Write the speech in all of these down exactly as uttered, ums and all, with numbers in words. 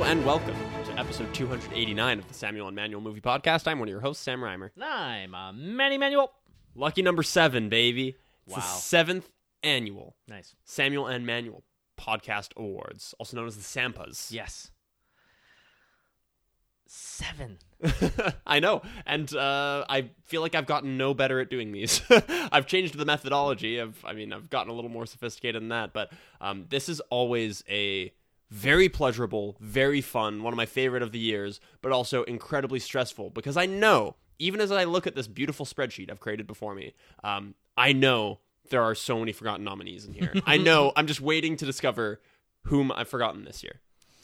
and welcome to episode two eighty-nine of the Samuel and Manuel Movie Podcast. I'm one of your hosts, Sam Reimer. I'm uh, Manny Manuel. Lucky number seven, baby. It's Wow. the seventh annual Nice. Samuel and Manuel Podcast Awards, also known as the Sampas. Yes. Seven. I know, and uh, I feel like I've gotten no better at doing these. I've changed the methodology. I've, I mean, I've gotten a little more sophisticated than that, but um, this is always a very pleasurable, very fun, one of my favorite of the years, but also incredibly stressful, because I know, even as I look at this beautiful spreadsheet I've created before me, um, I know there are so many forgotten nominees in here. I know, I'm just waiting to discover whom I've forgotten this year.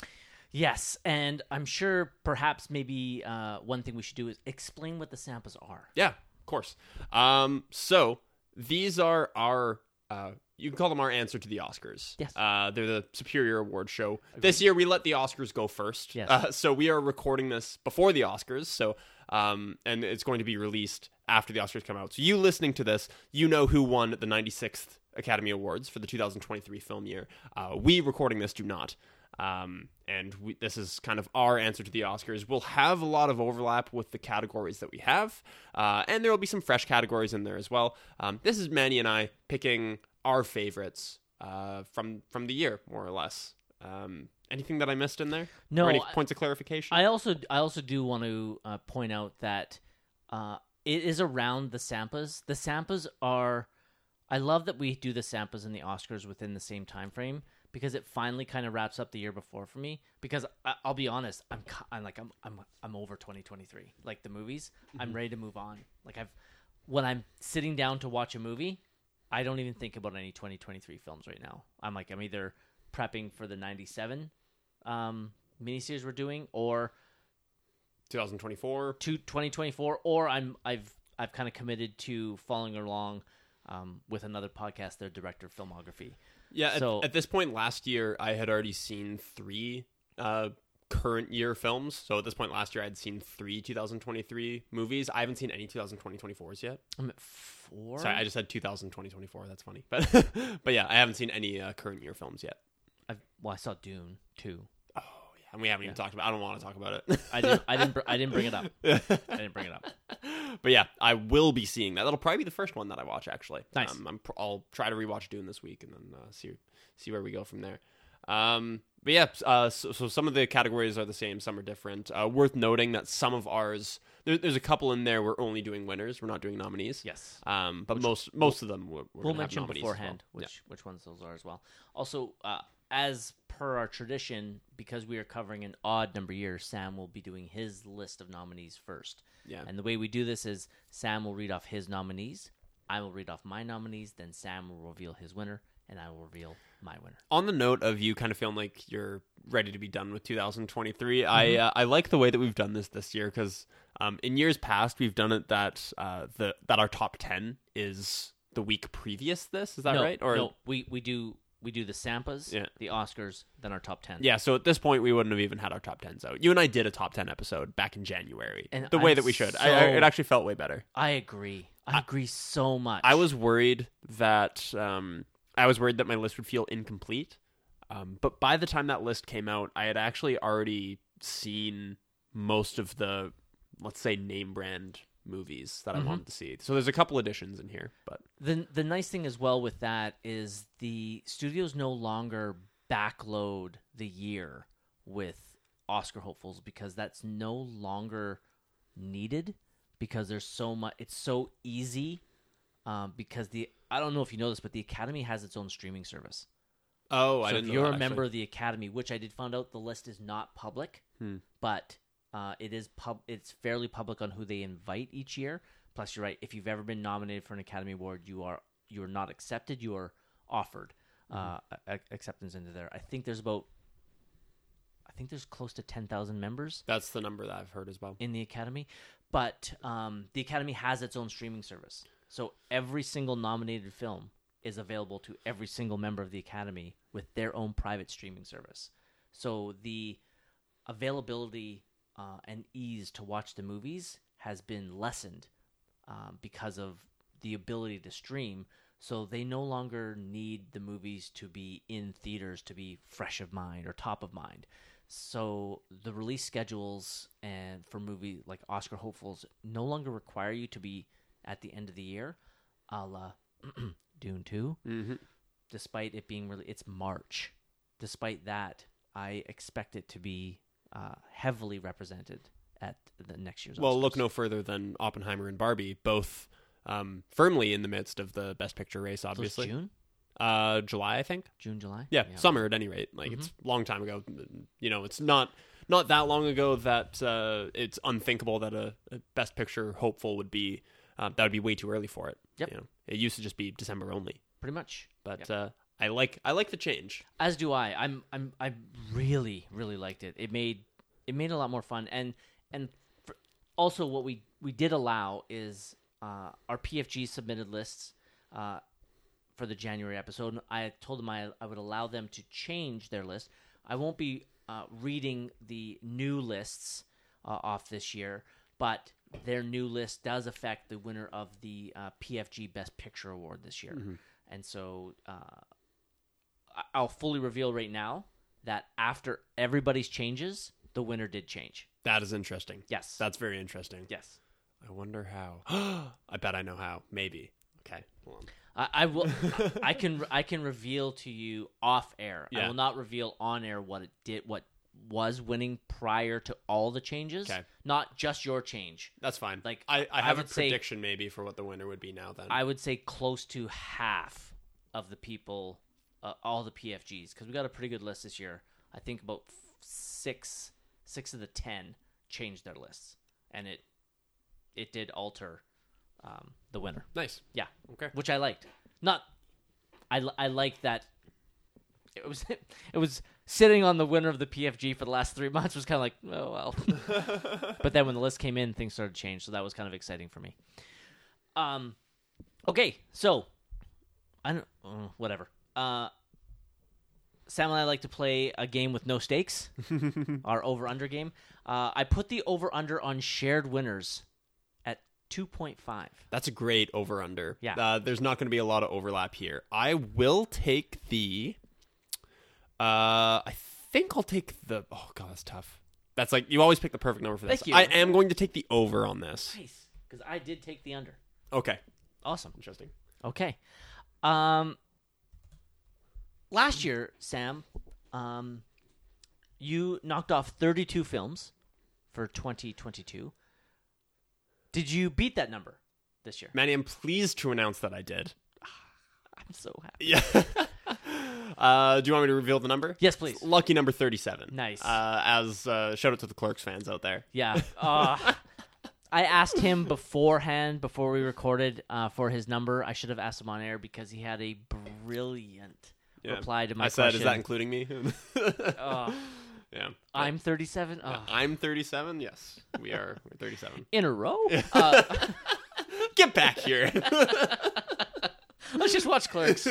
Yes, and I'm sure perhaps maybe uh, one thing we should do is explain what the Sampas are. Yeah, of course. Um, so these are our, uh, you can call them our answer to the Oscars. Yes. Uh, they're the Superior Award show. Agreed. This year we let the Oscars go first. Yes. Uh, so we are recording this before the Oscars. So, um, and it's going to be released after the Oscars come out. So you listening to this, you know who won the ninety-sixth Academy Awards for the two thousand twenty-three film year. Uh, we recording this do not. Um, and we, this is kind of our answer to the Oscars. We'll have a lot of overlap with the categories that we have, uh, and there will be some fresh categories in there as well. Um, this is Manny and I picking our favorites uh, from from the year, more or less. Um, anything that I missed in there? No, or any I- points of clarification? I also I also do want to uh, point out that uh, it is around the Sampas. The Sampas are. I love that we do the Sampas and the Oscars within the same time frame, because it finally kind of wraps up the year before for me. Because I, I'll be honest, I'm, ki- I'm like I'm I'm I'm over twenty twenty-three. Like the movies, mm-hmm. I'm ready to move on. Like I've when I'm sitting down to watch a movie, I don't even think about any twenty twenty-three films right now. I'm like I'm either prepping for the ninety-seven um, miniseries we're doing, or twenty twenty-four, to twenty twenty-four, or I'm I've I've kind of committed to following along um, with another podcast, their director of filmography. Yeah, so, at, at this point last year, I had already seen three uh, current year films. So at this point last year, I had seen three two thousand twenty-three movies. I haven't seen any two thousand twenty twenty-fours yet. I'm at four. Sorry, I just said two thousand twenty twenty-four. That's funny. But but yeah, I haven't seen any uh, current year films yet. I've, well, I saw Dune too. Oh, yeah. And we haven't Yeah. even talked about it. I don't want to talk about it. I didn't. I didn't. Br- I didn't bring it up. I didn't bring it up. But yeah, I will be seeing that. That'll probably be the first one that I watch, actually. Nice. Um, I'm pr- I'll try to rewatch Dune this week and then uh, see see where we go from there. Um, but yeah, uh, so, so some of the categories are the same, some are different. Uh, worth noting that some of ours, there, there's a couple in there we're only doing winners. We're not doing nominees. Yes. Um, but Which most most of them we're, we're We'll gonna have mention nominees as beforehand well. which which ones those are as well. Also, uh, as per our tradition, because we are covering an odd number year, Sam will be doing his list of nominees first. Yeah. And the way we do this is Sam will read off his nominees, I will read off my nominees, then Sam will reveal his winner, and I will reveal my winner. On the note of you kind of feeling like you're ready to be done with two thousand twenty-three, Mm-hmm. I uh, I like the way that we've done this this year, because um, in years past we've done it that uh, the that our top ten is the week previous this. Is that no, right? Or no, we, we do we do the Sampas, Yeah. the Oscars, then our top ten. yeah, so at this point we wouldn't have even had our top tens out. You and I did a top ten episode back in January, And the way I'm that we should. I, so- I, it actually felt way better. I agree. I agree so much. I was worried that um, I was worried that my list would feel incomplete. Um, but by the time that list came out, I had actually already seen most of the, let's say, name brand movies that I Mhm. wanted to see. So there's a couple additions in here, but The the nice thing as well with that is the studios no longer backload the year with Oscar hopefuls, because that's no longer needed, because there's so much. It's so easy um, because the I don't know if you know this, but the Academy has its own streaming service. oh, I so didn't if know you're that, a member actually. of the Academy, which I did find out the list is not public, Hmm. but uh, it is pub. It's fairly public on who they invite each year. Plus, you're right. If you've ever been nominated for an Academy Award, you are you are not accepted. You are offered uh, a- acceptance into there. I think there's about. I think there's close to ten thousand members That's the number that I've heard as well. in the Academy, but um, the Academy has its own streaming service. So every single nominated film is available to every single member of the Academy with their own private streaming service. So the availability uh, and ease to watch the movies has been lessened um, because of the ability to stream. So they no longer need the movies to be in theaters to be fresh of mind or top of mind. so the release schedules and for movie like Oscar hopefuls no longer require you to be at the end of the year, a la Dune two. Mm-hmm. Despite it being really, it's March. Despite that, I expect it to be uh, heavily represented at the next year's. Well, Oscars. look no further than Oppenheimer and Barbie, both um, firmly in the midst of the Best Picture race. So it's Obviously, June, uh, July, I think. June, July. Yeah, summer at any rate. Like Mm-hmm. it's a long time ago. You know, it's not not that long ago that uh, it's unthinkable that a, a Best Picture hopeful would be uh, that would be way too early for it. Yep. You know, it used to just be December only. Pretty much. But Yep. uh, I like I like the change. As do I. I'm I'm I really really liked it. It made it made it a lot more fun, and and for, also what we we did allow is uh, our P F G submitted lists uh, for the January episode. I told them I I would allow them to change their list. I won't be uh, reading the new lists uh, off this year, but their new list does affect the winner of the uh, P F G Best Picture Award this year, Mm-hmm. and so. Uh, I'll fully reveal right now that after everybody's changes, the winner did change. That is interesting. Yes. That's very interesting. Yes. I wonder how. I bet I know how. Maybe. Okay. Hold on. I, I will. I can. I can reveal to you off air. I Yeah. will not reveal on air what it did. What was winning prior to all the changes. Okay. Not just your change. That's fine. Like, I, I I have a would say- prediction maybe for what the winner would be now. Then I would say close to half of the people, uh, all the P F Gs, because we got a pretty good list this year. I think about f- six, six of the ten changed their lists, and it, it did alter, um, the winner. nice. Yeah, Okay. which I liked. Not, I li- I liked that. It was it was sitting on the winner of the P F G for the last three months was kind of like, oh well. But then when the list came in, things started to change, so that was kind of exciting for me. Um, okay, so I don't uh, whatever. Uh, Sam and I like to play a game with no stakes, our over under game. Uh, I put the over under on shared winners at two point five. That's a great over under. Yeah. Uh, there's not going to be a lot of overlap here. I will take the. Uh, I think I'll take the. Oh god, that's tough. That's like you always pick the perfect number for this. Thank you. I am going to take the over on this. Nice, because I did take the under. Okay. Awesome. Interesting. Okay. Um, last year, Sam, um, you knocked off thirty-two films for twenty twenty-two. Did you beat that number this year? Manny, I'm pleased to announce that I did. I'm so happy. Yeah. uh, do you want me to reveal the number? Yes, please. It's lucky number thirty-seven. Nice. Uh, as uh, shout out to the Clerks fans out there. Yeah. Uh, I asked him beforehand, before we recorded, uh, for his number. I should have asked him on air because he had a brilliant Yeah. reply to my I said, question. is that including me? Uh, yeah. I'm thirty-seven. Oh. I'm thirty-seven. Yes, we are. We're thirty-seven. In a row? Uh, Get back here. let's just watch Clerks.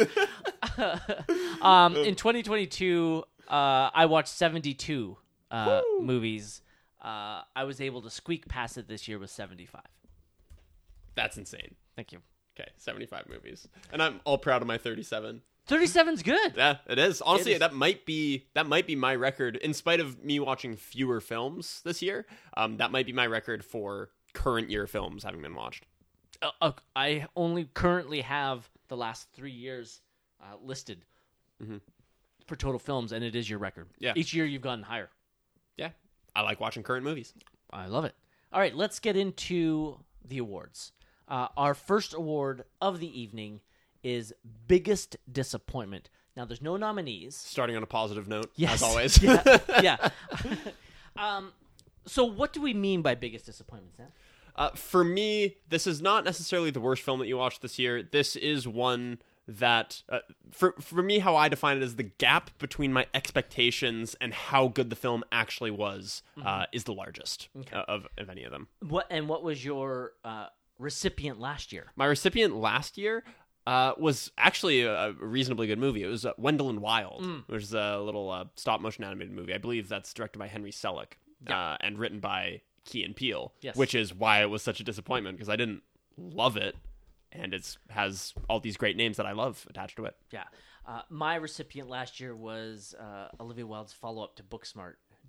um, in twenty twenty-two, uh, I watched seventy-two uh, movies. Uh, I was able to squeak past it this year with seventy-five. That's insane. Thank you. Okay, seventy-five movies, and I'm all proud of my thirty-seven. thirty-seven's good. Yeah, it is. Honestly, It is. that might be that might be my record. In spite of me watching fewer films this year, um, that might be my record for current year films having been watched. Uh, uh, I only currently have the last three years uh, listed Mhm. for total films, and it is your record. Yeah. Each year you've gotten higher. Yeah, I like watching current movies. I love it. All right, let's get into the awards. Uh, our first award of the evening is Biggest Disappointment. Now, there's no nominees. Starting on a positive note, Yes. as always. yeah. yeah. um, so what do we mean by Biggest Disappointment, Sam? Uh, for me, this is not necessarily the worst film that you watched this year. This is one that, uh, for for me, how I define it is the gap between my expectations and how good the film actually was uh, is the largest Okay. uh, of, of any of them. What and what was your uh, recipient last year? My recipient last year uh, was actually a, a reasonably good movie. It was uh, Wendell and Wild, which is a little uh, stop-motion animated movie. I believe that's directed by Henry Selick uh, and written by Key and Peele, Yes. which is why it was such a disappointment because I didn't love it, and it's has all these great names that I love attached to it. Yeah. Uh, my recipient last year was uh, Olivia Wilde's follow-up to Booksmart,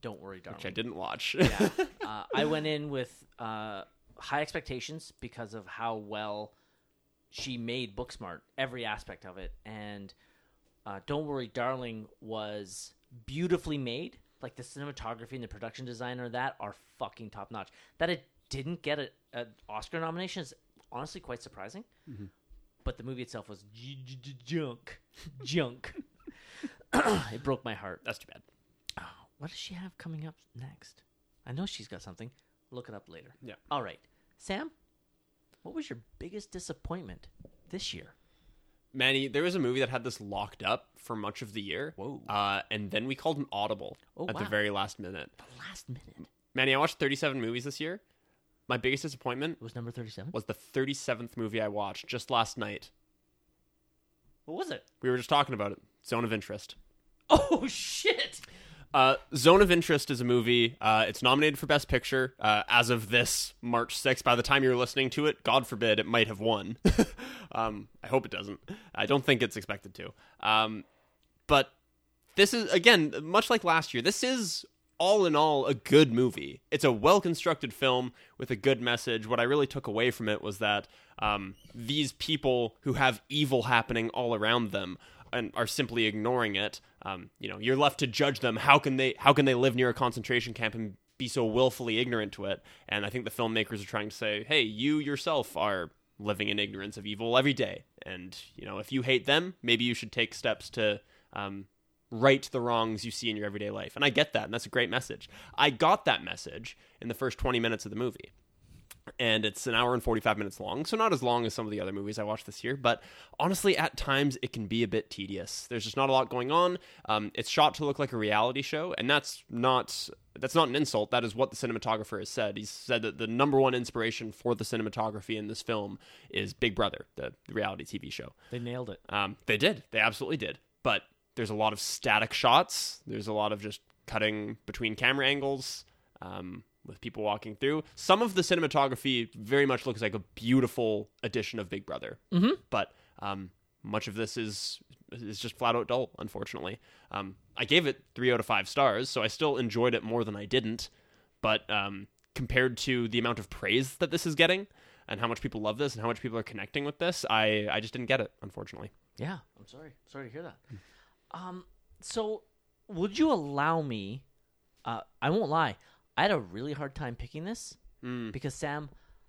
Don't Worry, Darling. which I didn't watch. Yeah. Uh, I went in with uh, high expectations because of how well she made Booksmart, every aspect of it. And uh, Don't Worry, Darling was beautifully made. Like the cinematography and the production design of that are fucking top notch. That it didn't get an Oscar nomination is honestly quite surprising. Mm-hmm. But the movie itself was j- j- junk. Junk. It broke my heart. That's too bad. Oh, what does she have coming up next? I know she's got something. Look it up later. Yeah. All right. Sam, what was your biggest disappointment this year? Manny, there was a movie that had this locked up for much of the year. Whoa. Uh, and then we called an audible Oh, at wow. the very last minute. The last minute. Manny, I watched thirty-seven movies this year. My biggest disappointment It was number thirty-seven? was the thirty-seventh movie I watched just last night. What was it? We were just talking about it. Zone of Interest. Oh, shit. Uh, Zone of Interest is a movie. Uh, it's nominated for Best Picture uh, as of this March sixth. By the time you're listening to it, God forbid, it might have won. um, I hope it doesn't. I don't think it's expected to. Um, but this is, again, much like last year, this is all in all a good movie. It's a well-constructed film with a good message. What I really took away from it was that um, these people who have evil happening all around them and are simply ignoring it. Um, you know, you're left to judge them. How can they? How can they live near a concentration camp and be so willfully ignorant to it? And I think the filmmakers are trying to say, hey, you yourself are living in ignorance of evil every day. And you know, if you hate them, maybe you should take steps to um, right the wrongs you see in your everyday life. And I get that, and that's a great message. I got that message in the first twenty minutes of the movie. And it's an hour and forty-five minutes long, so not as long as some of the other movies I watched this year, but honestly, at times, it can be a bit tedious. There's just not a lot going on. Um, it's shot to look like a reality show, and that's not that's not an insult. That is what the cinematographer has said. He's said that the number one inspiration for the cinematography in this film is Big Brother, the reality T V show. They nailed it. Um, they did. They absolutely did. But there's a lot of static shots. There's a lot of just cutting between camera angles. Um with people walking through. Some of the cinematography very much looks like a beautiful edition of Big Brother. Mm-hmm. But um, much of this is is just flat out dull, unfortunately. Um, I gave it three out of five stars, so I still enjoyed it more than I didn't. But um, compared to the amount of praise that this is getting and how much people love this and how much people are connecting with this, I, I just didn't get it, unfortunately. Yeah, I'm sorry. Sorry to hear that. Um, so would you allow me, uh, I won't lie, I had a really hard time picking this Mm. because, Sam,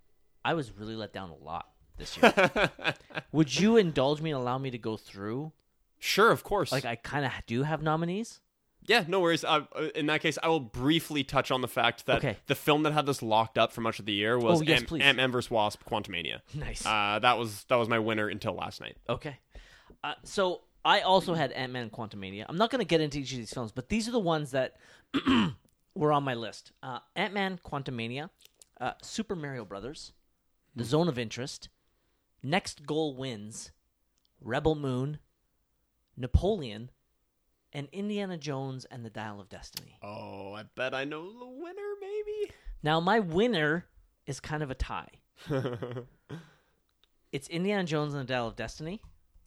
I was really let down a lot this year. Would you indulge me and allow me to go through? Sure, of course. Like, I kind of do have nominees. Yeah, no worries. Uh, in that case, I will briefly touch on the fact that Okay. the film that had this locked up for much of the year was Oh, yes, Ant- please. Ant-Man versus. Wasp: Quantumania. Nice. Uh, that was that was my winner until last night. Okay. Uh, so I also had Ant-Man and Quantumania. I'm not going to get into each of these films, but these are the ones that were on my list. Uh, Ant-Man, Quantumania, uh, Super Mario Brothers, The Zone of Interest, Next Goal Wins, Rebel Moon, Napoleon, and Indiana Jones and the Dial of Destiny. Oh, I bet I know the winner, maybe. Now, my winner is kind of a tie. It's Indiana Jones and the Dial of Destiny.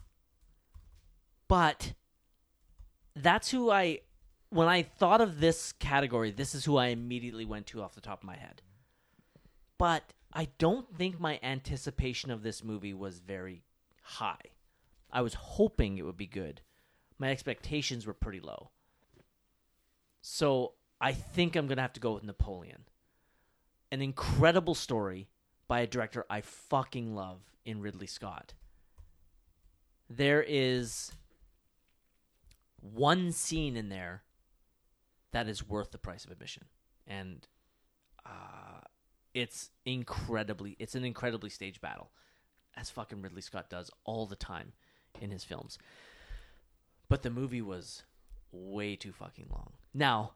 But that's who I, when I thought of this category, this is who I immediately went to off the top of my head. But I don't think my anticipation of this movie was very high. I was hoping it would be good. My expectations were pretty low. So I think I'm going to have to go with Napoleon. An incredible story by a director I fucking love in Ridley Scott. There is one scene in there that is worth the price of admission. And uh, it's incredibly, it's an incredibly staged battle, as fucking Ridley Scott does all the time in his films. But the movie was way too fucking long. Now,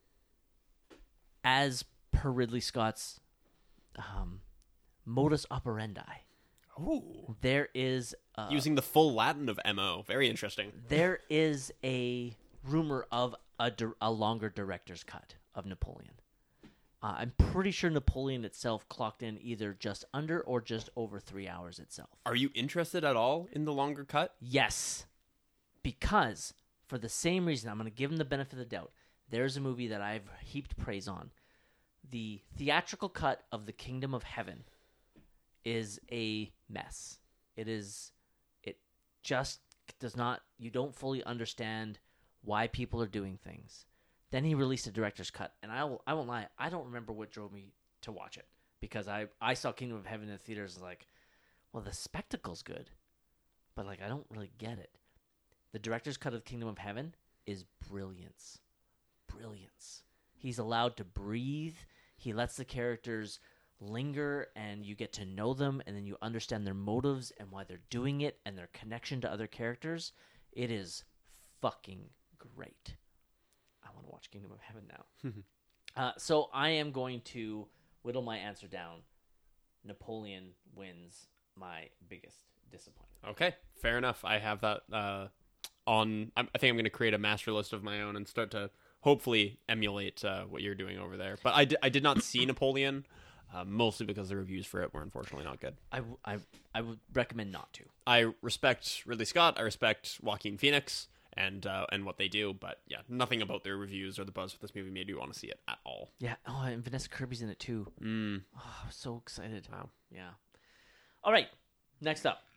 as per Ridley Scott's um, modus operandi, Ooh. there is uh, Using the full Latin of M O. Very interesting. there is a rumor of a, di- a longer director's cut of Napoleon. Uh, I'm pretty sure Napoleon itself clocked in either just under or just over three hours itself. Are you interested at all in the longer cut? Yes, because for the same reason, I'm going to give him the benefit of the doubt. there's a movie that I've heaped praise on. The theatrical cut of The Kingdom of Heaven is a mess. It is, it just does not, you don't fully understand why people are doing things. Then he released a director's cut, and I, will, I won't lie, I don't remember what drove me to watch it, because I, I saw Kingdom of Heaven in the theaters and was like, well, the spectacle's good, but like I don't really get it. The director's cut of Kingdom of Heaven is brilliance. Brilliance. He's allowed to breathe. He lets the characters linger, and you get to know them, and then you understand their motives and why they're doing it and their connection to other characters. It is fucking great. I want to watch Kingdom of Heaven now. uh, so I am going to whittle my answer down. Napoleon wins my biggest disappointment. Okay, fair enough. I have that uh, on. I think I'm going to create a master list of my own and start to hopefully emulate uh, what you're doing over there. But I, d- I did not see Napoleon, uh, mostly because the reviews for it were unfortunately not good. I, w- I, I would recommend not to. I respect Ridley Scott. I respect Joaquin Phoenix and uh, and what they do. But yeah, nothing about their reviews or the buzz for this movie made me want to see it at all. Yeah. Oh, and Vanessa Kirby's in it too. Mm. Oh, I'm so excited. Wow. Yeah. All right. Next up.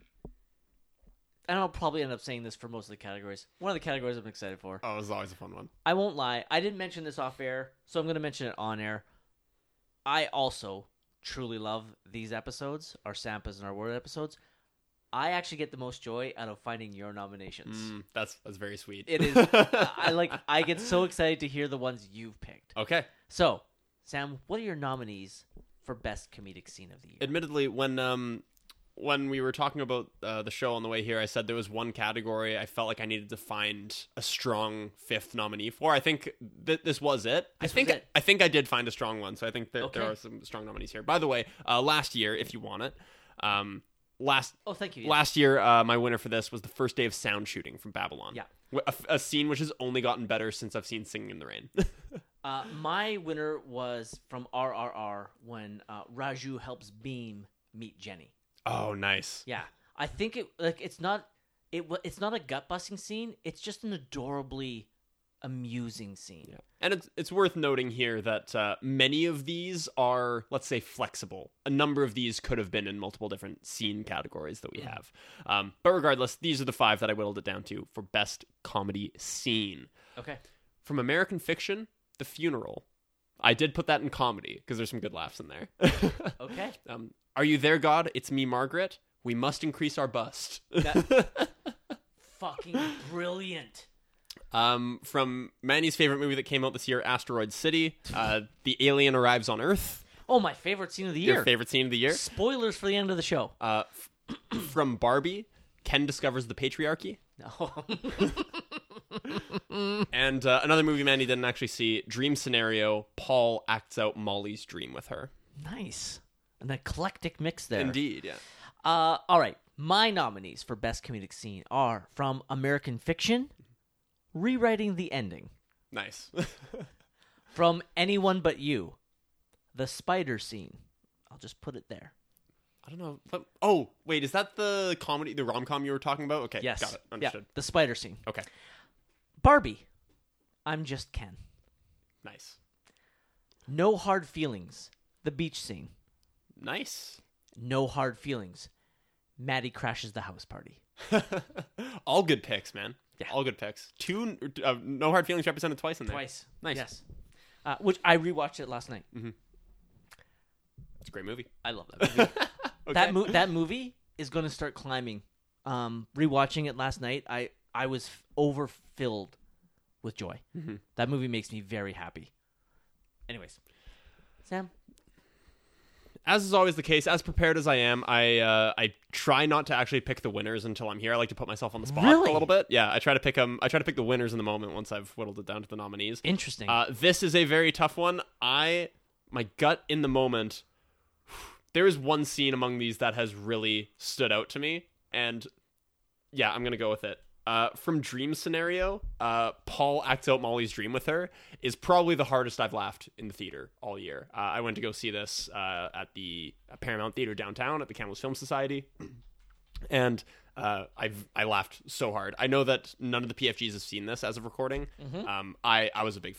And I'll probably end up saying this for most of the categories. One of the categories I'm excited for. Oh, it was always a fun one. I won't lie. I didn't mention this off air, so I'm going to mention it on air. I also truly love these episodes, our Sampas and our Word episodes. I actually get the most joy out of finding your nominations. Mm, that's that's very sweet. It is. I like. I get so excited to hear the ones you've picked. Okay. So, Sam, what are your nominees for Best Comedic Scene of the Year? Admittedly, when um when we were talking about uh, the show on the way here, I said there was one category I felt like I needed to find a strong fifth nominee for. I think that this was it. This I think was it. I think I did find a strong one, so I think that Okay. there are some strong nominees here. By the way, uh, last year, if you want it, um, last Oh, thank you. Yeah. last year, uh, my winner for this was the first day of sound shooting from Babylon. Yeah. Wh- a, a scene which has only gotten better since I've seen Singing in the Rain. Uh, my winner was from R R R when uh, Raju helps Beam meet Jenny. Oh, nice. Yeah, I think it like it's not it. wa- It's not a gut busting scene. It's just an adorably amusing scene. Yeah. And it's it's worth noting here that uh, many of these are, let's say, flexible. A number of these could have been in multiple different scene categories that we Mm-hmm. have. Um, but regardless, these are the five that I whittled it down to for best comedy scene. Okay. From American Fiction, The Funeral. I did put that in comedy because there's some good laughs in there. Okay. um, Are You There, God? It's Me, Margaret. We must increase our bust. That- Fucking brilliant. Um, from Manny's favorite movie that came out this year, Asteroid City, uh, the alien arrives on Earth. Oh, my favorite scene of the year. Your favorite scene of the year. Spoilers for the end of the show. Uh, f- from Barbie, Ken discovers the patriarchy. No. And uh, another movie Manny didn't actually see, Dream Scenario, Paul acts out Molly's dream with her. Nice. An eclectic mix there. Indeed, yeah. Uh, all right. My nominees for Best Comedic Scene are from American Fiction, Rewriting the Ending. Nice. From Anyone But You, The Spider Scene. I'll just put it there. I don't know. What, oh, wait, is that the comedy, the rom-com you were talking about? Okay, Yes. got it. Understood. Yeah, The Spider Scene. Okay, Barbie, I'm Just Ken. nice. No Hard Feelings, The Beach Scene. Nice. No Hard Feelings, Maddie Crashes the House Party. All good picks, man. Yeah. All good picks. Two, uh, No Hard Feelings represented twice in there. Twice. Nice. Yes. Uh, which I rewatched it last night. It's a great movie. I love that movie. Okay. That mo- that movie is going to start climbing. Um, rewatching it last night, I I was f- overfilled with joy. Mm-hmm. That movie makes me very happy. Anyways, Sam, As is always the case, as prepared as I am, I uh, I try not to actually pick the winners until I'm here. I like to put myself on the spot Really? a little bit. Yeah, I try to pick them. I try to pick the winners in the moment once I've whittled it down to the nominees. interesting. Uh, this is a very tough one. I my gut in the moment. There is one scene among these that has really stood out to me, and yeah, I'm gonna go with it. Uh, from Dream Scenario, uh, Paul acts out Molly's dream with her is probably the hardest I've laughed in the theater all year. Uh, I went to go see this uh, at the Paramount Theater downtown at the Kamloops Film Society, and uh, I've I laughed so hard. I know that none of the P F Gs have seen this as of recording. Um, I I was a big fan.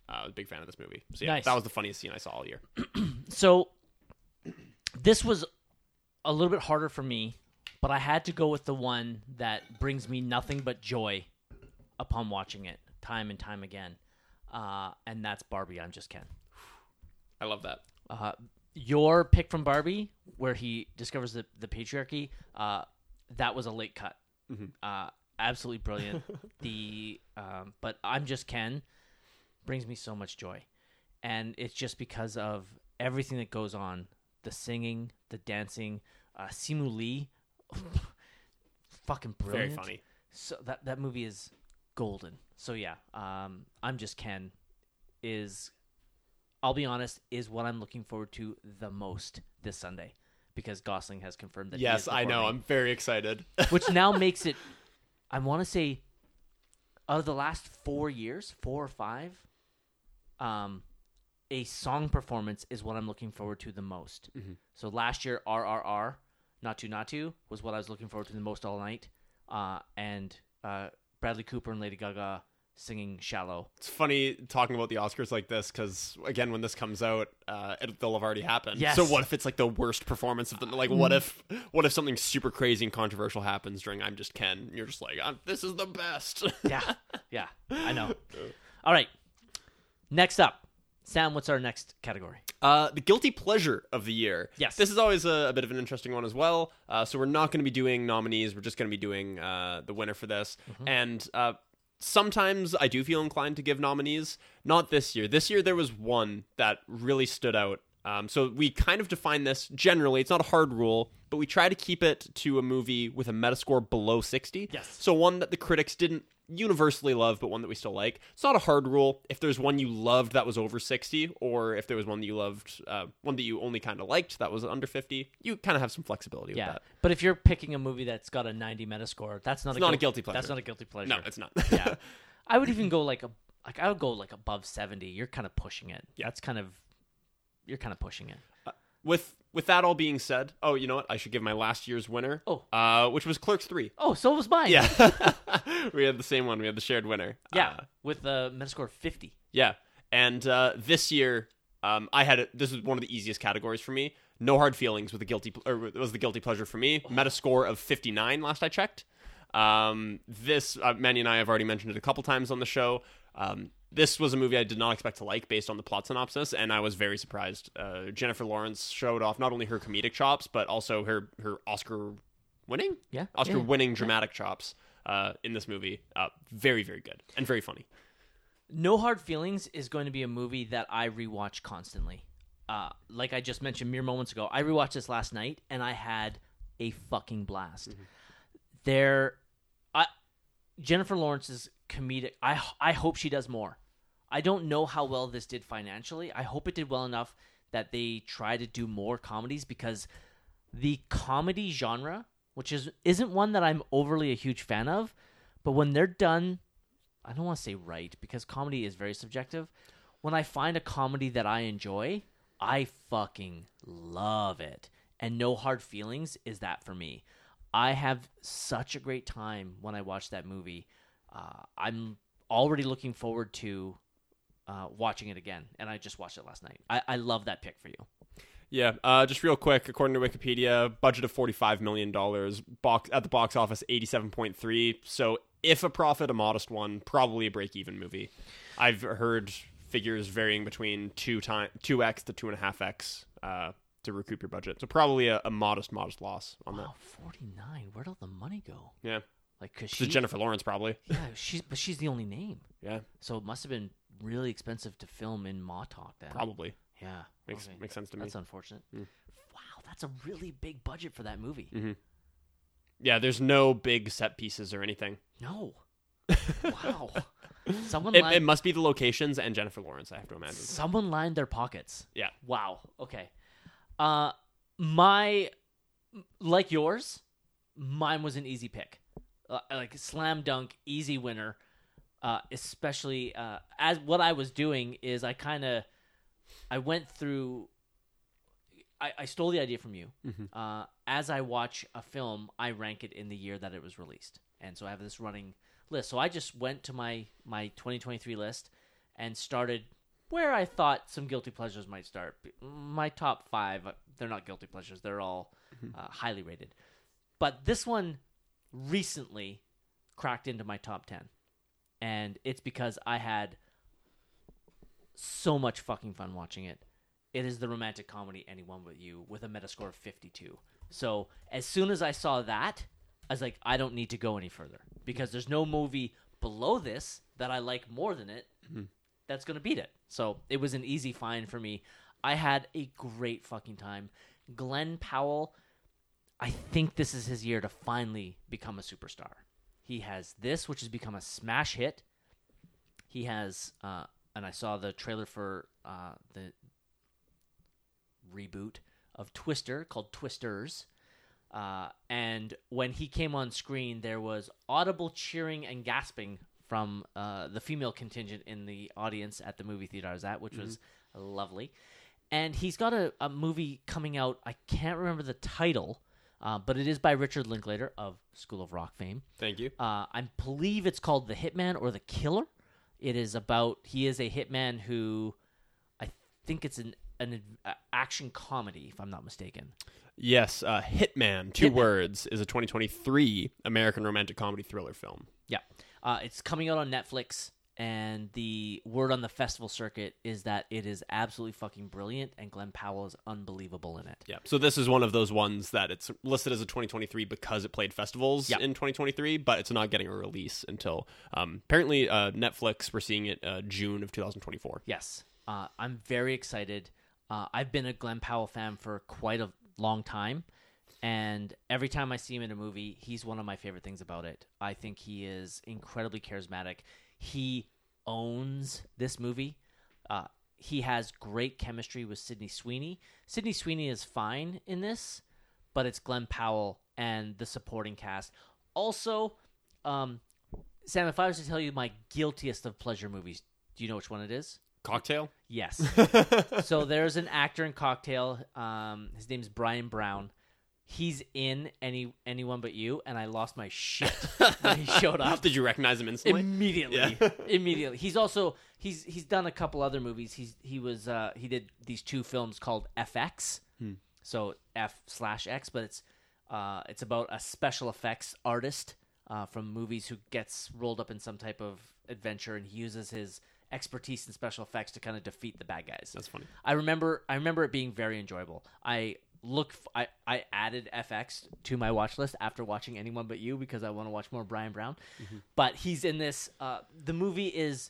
Uh, I was a big fan of this movie. So yeah, Nice. that was the funniest scene I saw all year. So this was a little bit harder for me, but I had to go with the one that brings me nothing but joy upon watching it time and time again. Uh, and that's Barbie, I'm Just Ken. I love that. Uh, your pick from Barbie, where he discovers the, the patriarchy, uh, that was a late cut. Mm-hmm. Uh, absolutely brilliant. the um, But I'm Just Ken brings me so much joy. And it's just because of everything that goes on. The singing, the dancing, uh, Simu Lee, fucking brilliant. Very funny. So that, that movie is golden. So yeah, um, I'm Just Ken is... I'll be honest, is what I'm looking forward to the most this Sunday, because Gosling has confirmed that. Yes, he is I know. performing, I'm very excited. which now makes it. I want to say, out of the last four years, four or five, um, a song performance is what I'm looking forward to the most. Mm-hmm. So last year, R R R, Not To Not To, was what I was looking forward to the most all night, uh, and uh, Bradley Cooper and Lady Gaga singing Shallow. It's funny talking about the Oscars like this because, again, when this comes out, uh, it, they'll have already happened. Yes. So what if it's like the worst performance of the like? What if what if something super crazy and controversial happens during I'm Just Ken? And you're just like, I'm, this is the best. Yeah, yeah, I know. All right, next up, Sam. What's our next category? Uh, the guilty pleasure of the year. Yes. This is always a, a bit of an interesting one as well. Uh, so we're not going to be doing nominees. We're just going to be doing uh, the winner for this. Mm-hmm. And uh, sometimes I do feel inclined to give nominees. Not this year. This year there was one that really stood out. Um, so we kind of define this generally. It's not a hard rule, but we try to keep it to a movie with a Metascore below sixty. Yes. So one that the critics didn't universally love, but one that we still like. It's not a hard rule. If there's one you loved that was over sixty, or if there was one that you loved, uh, one that you only kind of liked that was under fifty, you kind of have some flexibility Yeah, with that. but if you're picking a movie that's got a ninety Metascore, that's not It's a not guil- a guilty pleasure. That's not a guilty pleasure. No, it's not. Yeah, I would even go like a like I would go like above seventy. You're kind of pushing it. Yeah. That's kind of you're kind of pushing it. With with that all being said, oh, you know what? I should give my last year's winner. Oh. uh, which was Clerks three. Oh, so was mine. Yeah, we had the same one. We had the shared winner. yeah, Uh, with the Metascore fifty. yeah, and uh, this year, um, I had a, this was one of the easiest categories for me. No hard feelings with the guilty, or it was the guilty pleasure for me. Metascore of fifty-nine last I checked. Um, this uh, Manny and I have already mentioned it a couple times on the show. Um, this was a movie I did not expect to like based on the plot synopsis, and I was very surprised. Uh, Jennifer Lawrence showed off not only her comedic chops, but also her her Oscar winning, Yeah, Oscar yeah, winning dramatic chops uh, in this movie. Uh, very very good and very funny. No Hard Feelings is going to be a movie that I rewatch constantly. Uh, like I just mentioned mere moments ago, I rewatched this last night and I had a fucking blast. Mm-hmm. There, I Jennifer Lawrence's comedic. I I hope she does more. I don't know how well this did financially. I hope it did well enough that they try to do more comedies, because the comedy genre, which is isn't one that I'm overly a huge fan of, but when they're done, I don't want to say right, because comedy is very subjective. When I find a comedy that I enjoy, I fucking love it. And No Hard Feelings is that for me. I have such a great time when I watch that movie. Uh, I'm already looking forward to uh, watching it again, and I just watched it last night. I, I love that pick for you. Yeah, uh, just real quick, according to Wikipedia, budget of forty-five million dollars, box at the box office eighty-seven point three. So if a profit, a modest one, probably a break-even movie. I've heard figures varying between two time two x to two and a half x uh, to recoup your budget. So probably a, a modest, modest loss on Wow, forty-nine. Where'd all the money go? that. Yeah, Like, cause this she, is Jennifer Lawrence probably. yeah, she's but she's the only name, Yeah, so it must have been really expensive to film in Montauk then. probably Yeah, makes okay. makes sense to me. That's unfortunate. Mm. Wow, that's a really big budget for that movie. Mm-hmm. Yeah, there's no big set pieces or anything. No. Wow. Someone It, lined, it must be the locations and Jennifer Lawrence, I have to imagine. someone lined their pockets. Yeah. Wow. Okay. Uh, my like yours, mine was an easy pick, uh, like slam dunk, easy winner. Uh, especially uh, as what I was doing is I kind of I went through. I, I stole the idea from you. Mm-hmm. Uh, as I watch a film, I rank it in the year that it was released, and so I have this running list. So I just went to my my twenty twenty-three list and started where I thought some guilty pleasures might start. My top five, they're not guilty pleasures. They're all uh, highly rated. But this one recently cracked into my top ten. And it's because I had so much fucking fun watching it. It is the romantic comedy Anyone But You with a Metascore of fifty-two. So as soon as I saw that, I was like, I don't need to go any further. Because there's no movie below this that I like more than it mm-hmm. that's going to beat it. So it was an easy find for me. I had a great fucking time. Glenn Powell, I think this is his year to finally become a superstar. He has this, which has become a smash hit. He has, uh, and I saw the trailer for uh, the reboot of Twister called Twisters. Uh, and when he came on screen, there was audible cheering and gasping from uh, the female contingent in the audience at the movie theater I was at, which mm-hmm. was lovely. And he's got a, a movie coming out. I can't remember the title, uh, but it is by Richard Linklater of School of Rock fame. Thank you. Uh, I believe it's called The Hitman or The Killer. It is about, he is a hitman who, I think it's an, an uh, action comedy, if I'm not mistaken. Yes, uh, Hitman, two Hitman. words, is a twenty twenty-three American romantic comedy thriller film. Yeah. Uh, it's coming out on Netflix, and the word on the festival circuit is that it is absolutely fucking brilliant, and Glenn Powell is unbelievable in it. Yeah, so this is one of those ones that it's listed as a twenty twenty-three because it played festivals yep. in twenty twenty-three, but it's not getting a release until, um, apparently, uh, Netflix, we're seeing it uh, June of twenty twenty-four. Yes. Uh, I'm very excited. Uh, I've been a Glenn Powell fan for quite a long time, and every time I see him in a movie, he's one of my favorite things about it. I think he is incredibly charismatic. He owns this movie. Uh, he has great chemistry with Sydney Sweeney. Sydney Sweeney is fine in this, but it's Glenn Powell and the supporting cast. Also, um, Sam, if I was to tell you my guiltiest of pleasure movies, do you know which one it is? Cocktail? Yes. So there's an actor in Cocktail. Um, his name's Brian Brown. He's in any Anyone But You, and I lost my shit when he showed up. Did you recognize him instantly? Immediately. Yeah. Immediately. He's also he's he's done a couple other movies. He's he was uh, he did these two films called F X. Hmm. So F slash X, but it's uh, it's about a special effects artist uh, from movies who gets rolled up in some type of adventure, and he uses his expertise in special effects to kind of defeat the bad guys. That's funny. I remember I remember it being very enjoyable. I look I, I added F X to my watch list after watching Anyone But You because I want to watch more Brian Brown. Mm-hmm. But he's in this uh, the movie is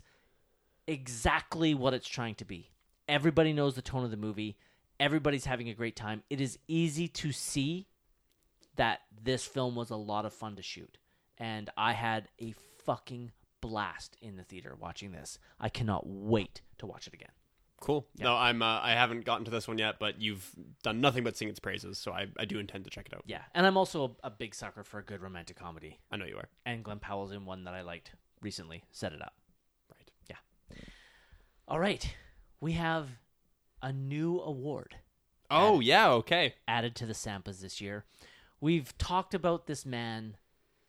exactly what it's trying to be. Everybody knows the tone of the movie. Everybody's having a great time. It is easy to see that this film was a lot of fun to shoot. And I had a fucking blast in the theater watching this. I cannot wait to watch it again. Cool. Yeah. No, I'm. Uh, I haven't gotten to this one yet, but you've done nothing but sing its praises, so I, I do intend to check it out. Yeah, and I'm also a, a big sucker for a good romantic comedy. I know you are. And Glenn Powell's in one that I liked recently. Set It Up. Right. Yeah. All right. We have a new award. Oh, added, yeah, okay. Added to the Sampas this year. We've talked about this man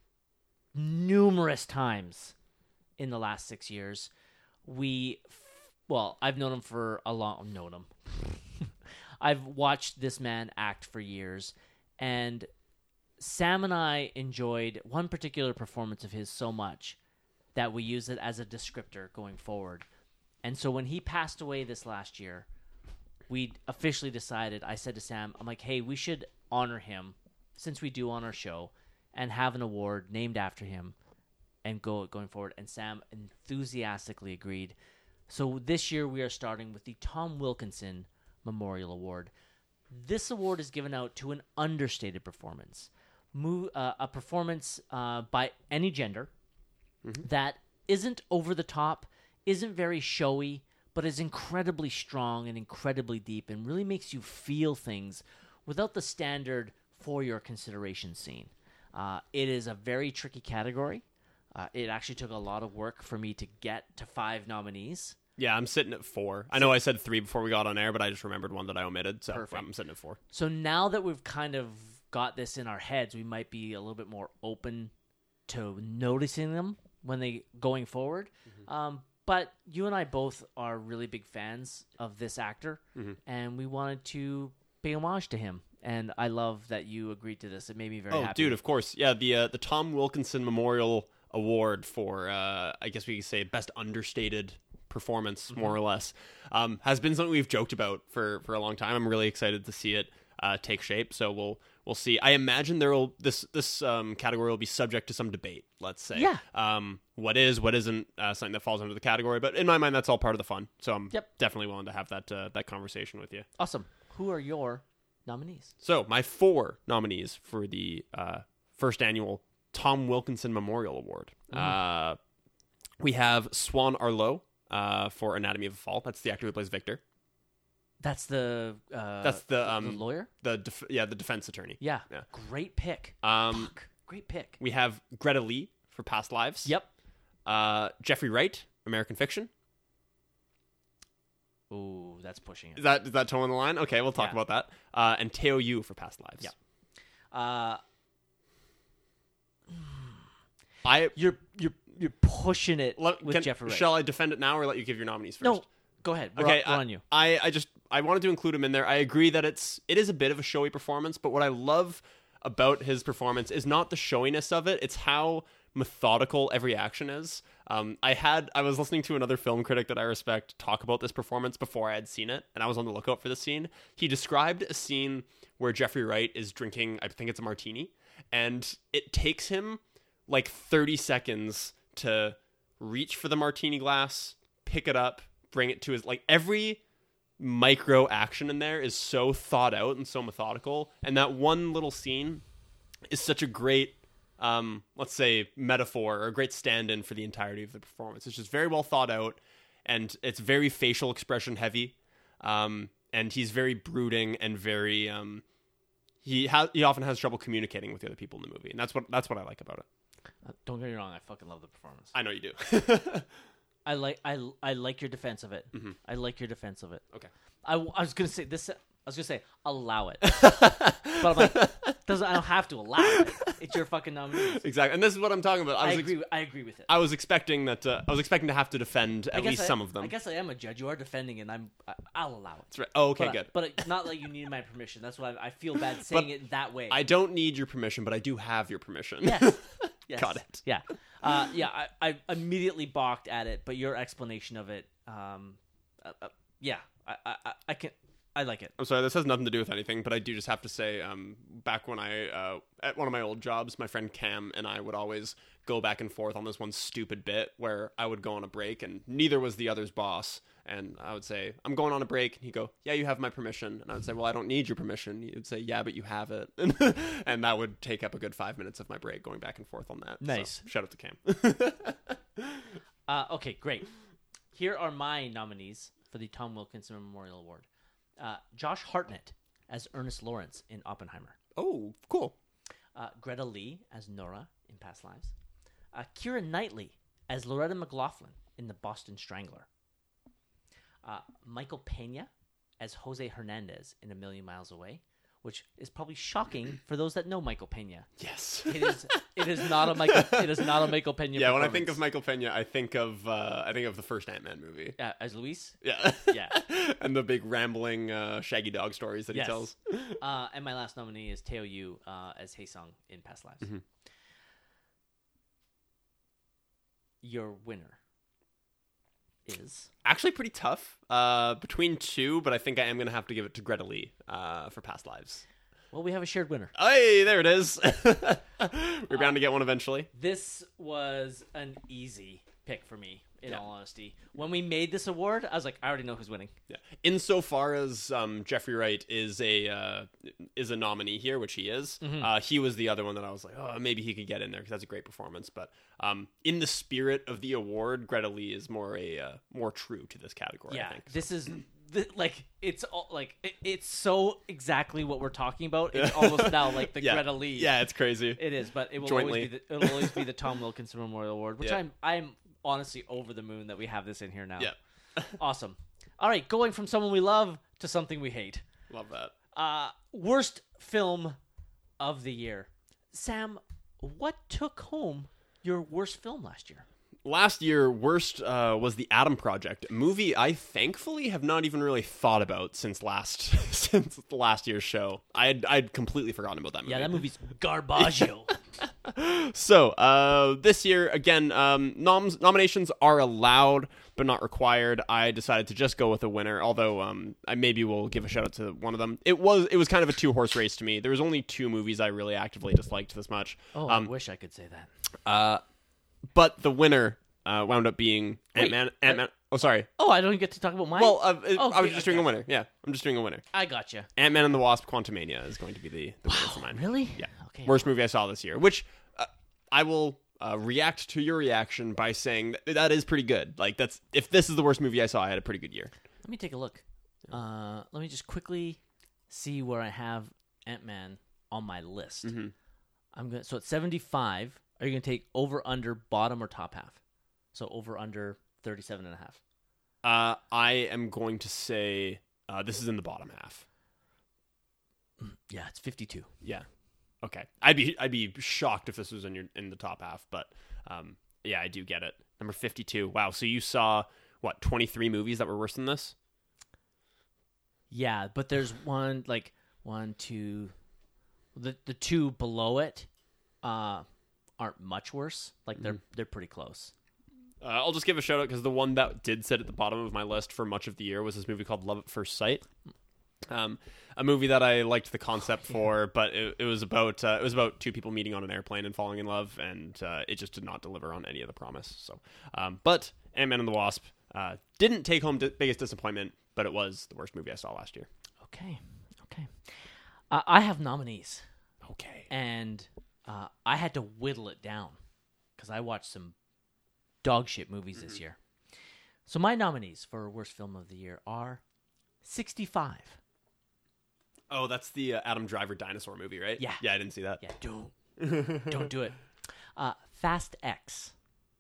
numerous times in the last six years. We, well, I've known him for a long, known him. I've watched this man act for years, and Sam and I enjoyed one particular performance of his so much that we use it as a descriptor going forward. And so when he passed away this last year, we officially decided, I said to Sam, I'm like, hey, we should honor him, since we do on our show, and have an award named after him and go going forward. And Sam enthusiastically agreed. So this year we are starting with the Tom Wilkinson Memorial Award. This award is given out to an understated performance, Mo- uh, a performance uh, by any gender mm-hmm. that isn't over the top, isn't very showy, but is incredibly strong and incredibly deep and really makes you feel things without the standard for your consideration scene. Uh, it is a very tricky category. Uh, it actually took a lot of work for me to get to five nominees. Yeah, I'm sitting at four. I know I said three before we got on air, but I just remembered one that I omitted, so Perfect. I'm sitting at four. So now that we've kind of got this in our heads, we might be a little bit more open to noticing them when they going forward. Mm-hmm. Um, but you and I both are really big fans of this actor, Mm-hmm. and we wanted to pay homage to him. And I love that you agreed to this. It made me very Oh, happy. dude, of course. Yeah, the uh, the Tom Wilkinson Memorial Award for, uh, I guess we could say, best understated performance, Mm-hmm. more or less, um, has been something we've joked about for, for a long time. I'm really excited to see it uh, take shape. So we'll we'll see. I imagine there will this this um, category will be subject to some debate. Let's say, Yeah. um, what is what isn't uh, something that falls under the category. But in my mind, that's all part of the fun. So I'm Yep. definitely willing to have that uh, that conversation with you. Awesome. Who are your nominees? So my four nominees for the uh, first annual Tom Wilkinson Memorial Award. Uh, we have Swan Arlo uh, for Anatomy of a Fall. That's the actor who plays Victor. That's the uh, That's the um, the lawyer. the def- yeah the defense attorney. Yeah. Yeah. Great pick. Um, Fuck. Great pick. we have Greta Lee for Past Lives. Yep. Uh, Jeffrey Wright, American Fiction. Ooh, that's pushing it. Is that is that towing the line? Okay, we'll talk Yeah. about that. Uh, and Teo Yu for Past Lives. Yeah. Uh, I you're you're you're pushing it let, with can- Jeffrey Wright. Shall I defend it now or let you give your nominees first? No, go ahead. We're, Okay, on, we're I, on you. I, I just I wanted to include him in there. I agree that it's it is a bit of a showy performance, but what I love about his performance is not the showiness of it; it's how methodical every action is. Um, I had I was listening to another film critic that I respect talk about this performance before I had seen it, and I was on the lookout for the scene. He described a scene where Jeffrey Wright is drinking, I think it's a martini, and it takes him like thirty seconds to reach for the martini glass, pick it up, bring it to his, like, every micro action in there is so thought out and so methodical, and that one little scene is such a great um let's say metaphor or a great stand-in for the entirety of the performance. It's just very well thought out, and it's very facial expression heavy, um and he's very brooding and very um he has he often has trouble communicating with the other people in the movie, and that's what that's what I like about it. Uh, don't get me wrong. I fucking love the performance. I know you do. I like I I like your defense of it. Mhm. I like your defense of it. Okay. I, I was gonna say this. I was gonna say allow it, but I'm like, doesn't I don't have to allow it. It's your fucking nominee. Exactly, and this is what I'm talking about. I I, was ex- agree. with- I agree with it. I was expecting that. Uh, I was expecting to have to defend I at guess least I- some of them. I guess I am a judge. You are defending, and I'm. I, I'll allow it. That's right. Oh, okay, but, good. But it's not like you need my permission. That's why I, I feel bad saying it that way. I don't need your permission, but I do have your permission. yes. yes. Got it. Yeah. Uh, yeah. I, I immediately balked at it, but your explanation of it, um, uh, uh, yeah, I, I, I- I can. I like it. I'm sorry, this has nothing to do with anything, but I do just have to say, um, back when I, uh, at one of my old jobs, my friend Cam and I would always go back and forth on this one stupid bit where I would go on a break and neither was the other's boss. And I would say, I'm going on a break. And he'd go, yeah, you have my permission. And I would say, well, I don't need your permission. He would say, yeah, but you have it. And that would take up a good five minutes of my break going back and forth on that. Nice. So, shout out to Cam. Uh, okay, great. Here are my nominees for the Tom Wilkinson Memorial Award. Uh, Josh Hartnett as Ernest Lawrence in Oppenheimer. Oh, cool. Uh, Greta Lee as Nora in Past Lives. Uh, Keira Knightley as Loretta McLaughlin in The Boston Strangler. Uh, Michael Pena as Jose Hernandez in A Million Miles Away, which is probably shocking for those that know Michael Pena. Yes. It is. It is not a Michael. It is not a Michael Pena. Yeah, when I think of performance. Michael Pena, I think of uh, I think of the first Ant-Man movie. uh, as Luis. Yeah, Yeah. and the big rambling uh, Shaggy Dog stories that Yes. he tells. Uh, and my last nominee is Teo Yu uh, as Haesung in Past Lives. Mhm. Your winner is Actually, pretty tough uh, between two, but I think I am gonna have to give it to Greta Lee uh, for Past Lives. well, we have a shared winner. Hey, there it is. We're bound to get one eventually. This was an easy pick for me, in Yeah. all honesty. When we made this award, I was like, I already know who's winning. Yeah. Insofar as um, Jeffrey Wright is a uh, is a nominee here, which he is, Mhm. uh, he was the other one that I was like, oh, maybe he could get in there because that's a great performance. But um, in the spirit of the award, Greta Lee is more a uh, more true to this category. yeah, I think. this is th- like it's all, like it, it's so exactly what we're talking about. It's almost now like the yeah. Greta Lee. Yeah, it's crazy. It is, but it will Jointly. always be the, it'll always be the Tom Wilkinson Memorial Award, which Yeah. I'm I'm honestly over the moon that we have this in here now. Yeah. Awesome. All right, going from someone we love to something we hate. Love that. Uh, worst film of the year. Sam, what took home your worst film last year? last year, worst uh, was The Atom Project, a movie I thankfully have not even really thought about since last since last year's show. I had I'd completely forgotten about that movie. Yeah, that movie's garbaggio. So, uh, this year, again, um, noms- nominations are allowed, but not required. I decided to just go with a winner, although um, I maybe will give a shout out to one of them. It was it was kind of a two-horse race to me. There was only two movies I really actively disliked this much. Oh, Um, I wish I could say that. uh, but the winner uh, wound up being Wait, Ant-Man. Ant-Man. Oh, sorry. Oh, I don't get to talk about mine? Well, uh, it- Oh, I was yeah, just doing a okay. winner. Yeah, I'm just doing a winner. I gotcha. Ant-Man and the Wasp: Quantumania is going to be the, the winner for mine. Really? Yeah. Okay. Worst movie I saw this year, which uh, I will uh, react to your reaction by saying that, that is pretty good. Like, that's if this is the worst movie I saw, I had a pretty good year. Let me take a look. Uh, let me just quickly see where I have Ant-Man on my list. Mm-hmm. I'm gonna. So at seventy-five, are you gonna take over, under, bottom, or top half? So over, under thirty-seven and a half. Uh, I am going to say uh, this is in the bottom half. Yeah, it's fifty-two. Yeah. Okay. I'd be I'd be shocked if this was in your in the top half, but um, yeah, I do get it. Number fifty-two. Wow. So you saw what twenty-three movies that were worse than this? Yeah, but there's one like one, two, the the two below it, uh, aren't much worse. Like they're they're pretty close. Uh, I'll just give a shout out because the one that did sit at the bottom of my list for much of the year was this movie called Love at First Sight. Um, a movie that I liked the concept for, but it, it was about uh, it was about two people meeting on an airplane and falling in love, and uh, it just did not deliver on any of the promise. So, um, but Ant-Man and the Wasp uh, didn't take home the biggest disappointment, but it was the worst movie I saw last year. Okay, okay. Uh, I have nominees, Okay. and uh, I had to whittle it down because I watched some dog shit movies this year. So my nominees for worst film of the year are sixty-five. Oh, that's the uh, Adam Driver dinosaur movie, right? Yeah. Yeah, I didn't see that. Yeah, don't don't do it. Uh, Fast X,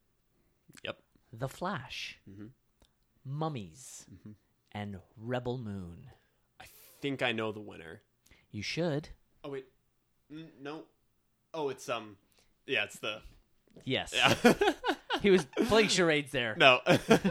Yep. The Flash, Mhm. Mummies, and Rebel Moon. I think I know the winner. You should. Oh wait, N- no. Oh, it's um, yeah, it's the Yes. yeah. He was playing charades there. No,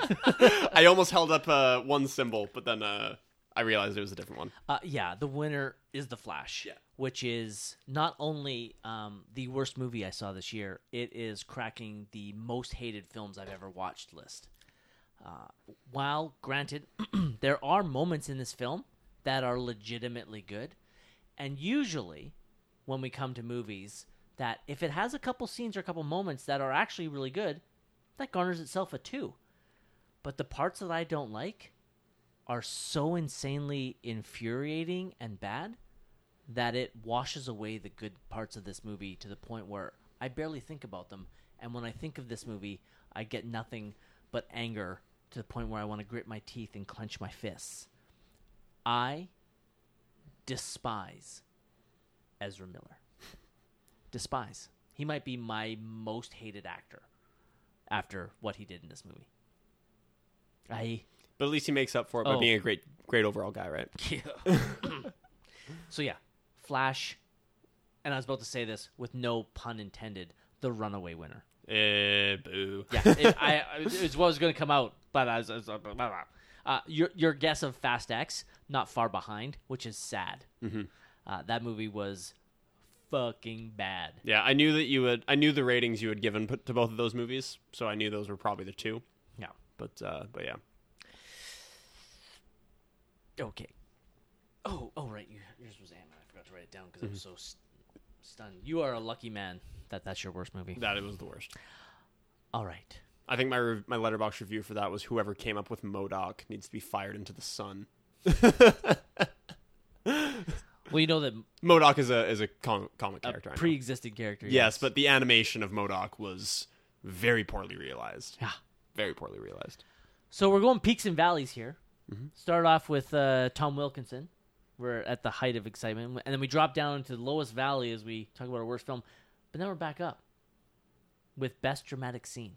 I almost held up uh, one symbol, but then uh, I realized it was a different one. Uh, yeah, the winner is The Flash, Yeah. which is not only um, the worst movie I saw this year, it is cracking the most hated films I've ever watched list. Uh, while, granted, there are moments in this film that are legitimately good, and usually when we come to movies, that if it has a couple scenes or a couple moments that are actually really good, that garners itself a two. But the parts that I don't like are so insanely infuriating and bad that it washes away the good parts of this movie to the point where I barely think about them. And when I think of this movie, I get nothing but anger to the point where I want to grit my teeth and clench my fists. I despise Ezra Miller. Despise. He might be my most hated actor after what he did in this movie. I But at least he makes up for it by Oh. being a great, great overall guy, right? Yeah. So yeah, Flash, and I was about to say this with no pun intended, the runaway winner. Eh, boo. Yeah, it, I, it's what was going to come out, but I was, I was blah, blah, blah. Uh, your your guess of Fast X, not far behind, which is sad. Mm-hmm. Uh, that movie was fucking bad. Yeah, I knew that you would. I knew the ratings you had given put to both of those movies, so I knew those were probably the two. Yeah. But, uh, but yeah. Okay. Oh, oh, right. You, yours was Ant-Man. I forgot to write it down because I was so st- stunned. You are a lucky man that that's your worst movie. That it was the worst. All right. I think my re- my letterbox review for that was whoever came up with MODOK needs to be fired into the sun. Well, you know that MODOK is a is a com- comic a character. I know. pre-existing character. Yes, but the animation of MODOK was very poorly realized. Yeah. Very poorly realized. So we're going peaks and valleys here. Mm-hmm. Start off with uh, Tom Wilkinson. We're at the height of excitement. And then we drop down to the lowest valley as we talk about our worst film. But then we're back up with best dramatic scene.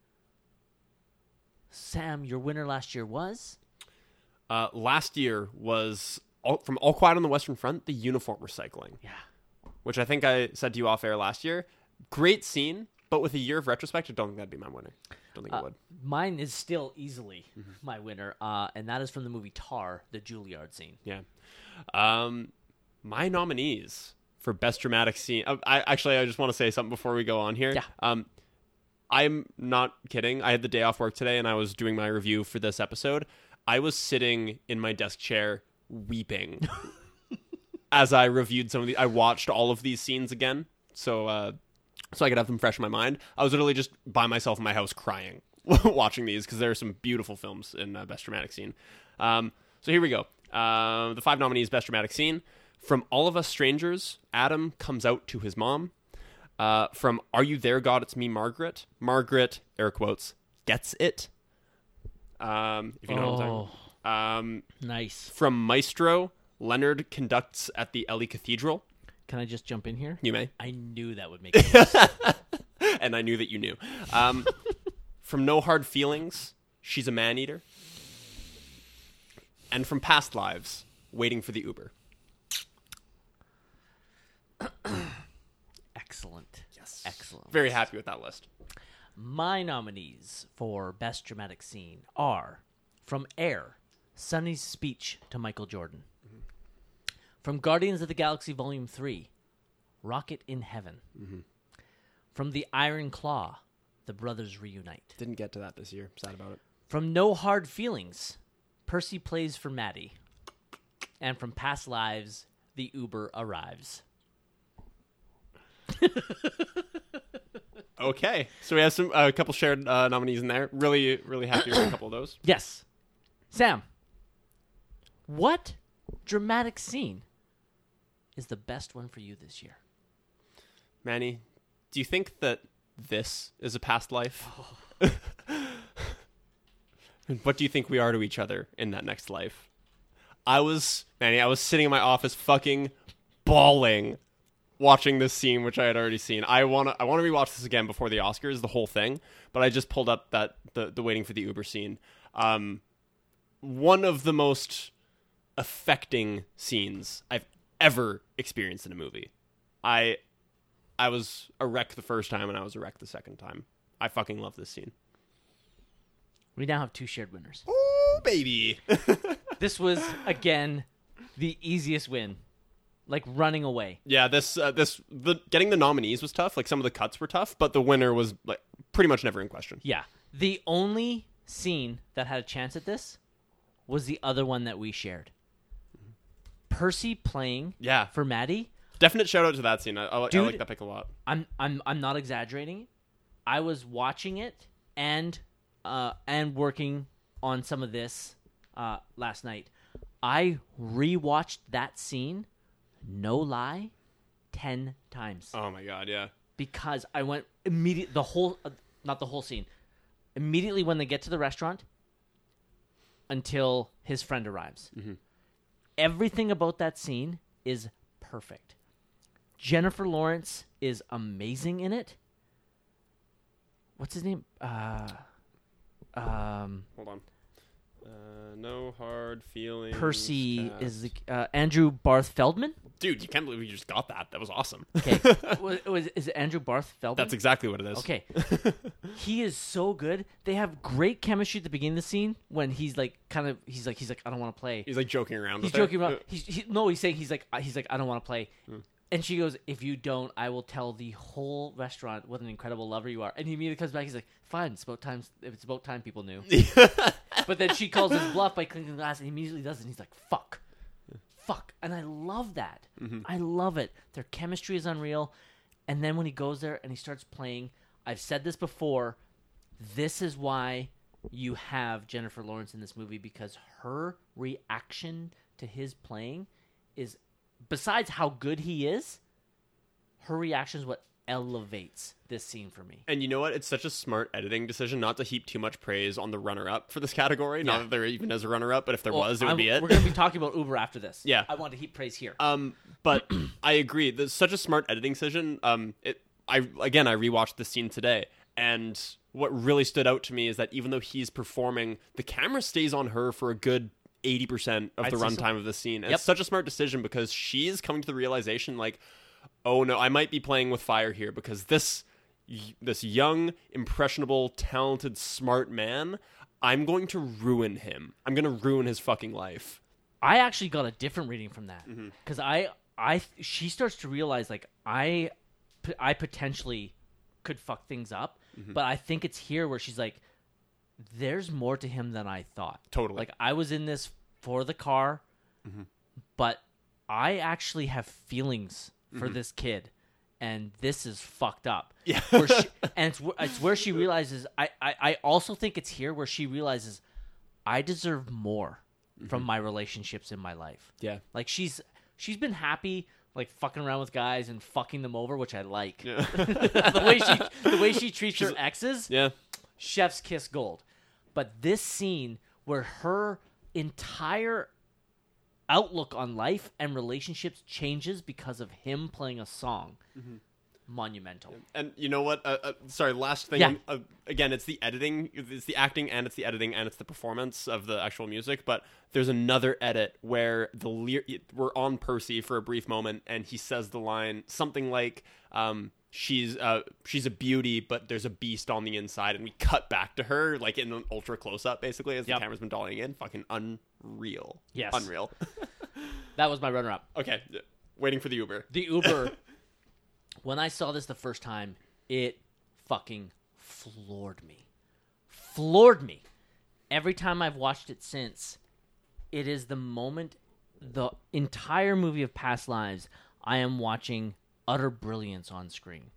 Sam, your winner last year was? Uh, last year was, all, from All Quiet on the Western Front, the uniform recycling. Yeah. Which I think I said to you off air last year. Great scene, but with a year of retrospect, I don't think that'd be my winner. Don't think Uh, it would. Mine is still easily Mm-hmm. my winner, uh, and that is from the movie Tar, the Juilliard scene. Yeah. Um, my nominees for best dramatic scene. Uh, I actually, I just want to say something before we go on here. Yeah. Um, I'm not kidding. I had the day off work today, and I was doing my review for this episode. I was sitting in my desk chair weeping as I reviewed some of the. I watched all of these scenes again, so uh, so I could have them fresh in my mind. I was literally just by myself in my house crying watching these because there are some beautiful films in uh, best dramatic scene. Um, so here we go. Uh, the five nominees: best dramatic scene. From All of Us Strangers, Adam comes out to his mom. Uh, from Are You There, God? It's Me, Margaret. Margaret, air quotes, gets it. Um, if you know what I'm Oh, talking. Um, nice. from Maestro, Leonard conducts at the Ely Cathedral. Can I just jump in here? You may. I knew that would make sense. And I knew that you knew. Um, from No Hard Feelings, She's a Man-Eater. And from Past Lives, Waiting for the Uber. Excellent. Yes. Excellent. Very happy with that list. My nominees for Best Dramatic Scene are from Air, Sonny's speech to Michael Jordan. Mm-hmm. From Guardians of the Galaxy Volume three, Rocket in Heaven. Mm-hmm. From The Iron Claw, The Brothers Reunite. Didn't get to that this year. Sad about it. From No Hard Feelings, Percy Plays for Maddie. And from Past Lives, The Uber Arrives. Okay, so we have some a couple shared uh, nominees in there. Really, really happy with a couple of those. Yes. Sam, what dramatic scene is the best one for you this year? Manny, do you think that this is a past life? What do you think we are to each other in that next life? I was, Manny, I was sitting in my office fucking bawling watching this scene, which I had already seen. I want to I want to rewatch this again before the Oscars, the whole thing, but I just pulled up that the, the Waiting for the Uber scene. Um, one of the most affecting scenes I've ever experienced in a movie. I I was a wreck the first time, and I was a wreck the second time. I fucking love this scene. We now have two shared winners. Oh, baby. This was, again, the easiest win. Like running away. Yeah, this uh, this the getting the nominees was tough. Like some of the cuts were tough, but the winner was like pretty much never in question. Yeah. The only scene that had a chance at this was the other one that we shared. Percy playing Yeah, for Maddie. definite shout out to that scene. I, I, Dude, I like that pick a lot. I'm I'm I'm not exaggerating. I was watching it and uh and working on some of this uh last night. I rewatched that scene, no lie, ten times Oh my god, yeah. because I went immediate the whole uh, not the whole scene. Immediately when they get to the restaurant until his friend arrives. Mm-hmm. Everything about that scene is perfect. Jennifer Lawrence is amazing in it. What's his name? Uh, um, Hold on. Uh, no hard feelings. Percy cast. is the, uh, Andrew Barth Feldman. Dude, you can't believe you just got that. That was awesome. Okay, was, was is it Andrew Barth Feldman? That's exactly what it is. Okay, he is so good. They have great chemistry at the beginning of the scene when he's like, kind of, he's like, he's like, I don't want to play. He's like joking around. He's with her. joking about. He's he, no. He's saying he's like uh, he's like I don't want to play, and she goes, "If you don't, I will tell the whole restaurant what an incredible lover you are." And he immediately comes back. He's like, "Fine, it's about time. If it's about time, people knew." But then she calls his bluff by clinking the glass, and he immediately does it. And he's like, "Fuck, fuck," and I love that. Mm-hmm. I love it. Their chemistry is unreal. And then when he goes there and he starts playing, I've said this before. This is why you have Jennifer Lawrence in this movie, because her reaction to his playing is, besides how good he is, her reaction is what elevates this scene for me. And you know what? It's such a smart editing decision not to heap too much praise on the runner-up for this category. Yeah. Not that there even is a runner-up, but if there Well, was, it would I'm- be it. We're going to be talking about Uber after this. Yeah. I want to heap praise here. Um, but I agree. There's such a smart editing decision. Um, it. I again, I rewatched the scene today, and what really stood out to me is that even though he's performing, the camera stays on her for a good eighty percent of I'd the say so. runtime of the scene. And Yep. it's such a smart decision because she's coming to the realization, like, oh no, I might be playing with fire here because this. y- this young, impressionable, talented, smart man. I'm going to ruin him. I'm going to ruin his fucking life. I actually got a different reading from that because I, I, she starts to realize like I, I potentially could fuck things up, Mm-hmm. but I think it's here where she's like, "There's more to him than I thought." Totally. Like I was in this for the car, Mm-hmm. but I actually have feelings for Mm-hmm. this kid, and this is fucked up. Yeah. Where she, and it's, wh- it's where she realizes. I, I, I also think it's here where she realizes I deserve more from my relationships in my life. Yeah. Like she's she's been happy like fucking around with guys and fucking them over, which I like. Yeah. the way she the way she treats her exes, Yeah. chef's kiss gold. But this scene where her entire outlook on life and relationships changes because of him playing a song, monumental. And you know what? Uh, uh, sorry, last thing. Yeah. Uh, again, it's the editing, it's the acting, and it's the editing, and it's the performance of the actual music. But there's another edit where the le- we're on Percy for a brief moment, and he says the line something like, um, "She's uh, she's a beauty, but there's a beast on the inside," and we cut back to her like in an ultra close up, basically, as Yep. the camera's been dollying in. Fucking unreal. Yes. Unreal. That was my runner up. Okay, waiting for the Uber. The Uber. When I saw this the first time, it fucking floored me. Floored me. Every time I've watched it since, it is the moment, the entire movie of Past Lives, I am watching utter brilliance on screen.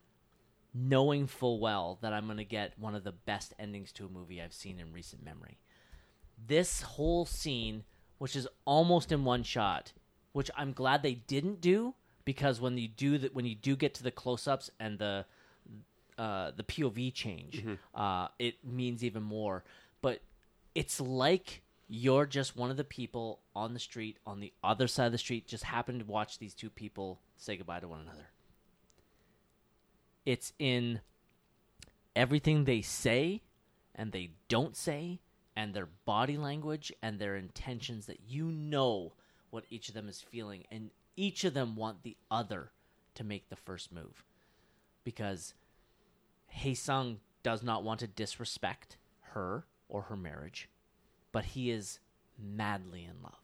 Knowing full well that I'm going to get one of the best endings to a movie I've seen in recent memory. This whole scene, which is almost in one shot, which I'm glad they didn't do, because when you do that, when you do get to the close-ups and the uh, the P O V change, uh, it means even more. But it's like you're just one of the people on the street, on the other side of the street, just happen to watch these two people say goodbye to one another. It's in everything they say and they don't say, and their body language and their intentions, that you know what each of them is feeling, and each of them want the other to make the first move. Because Hae-sung does not want to disrespect her or her marriage, but he is madly in love.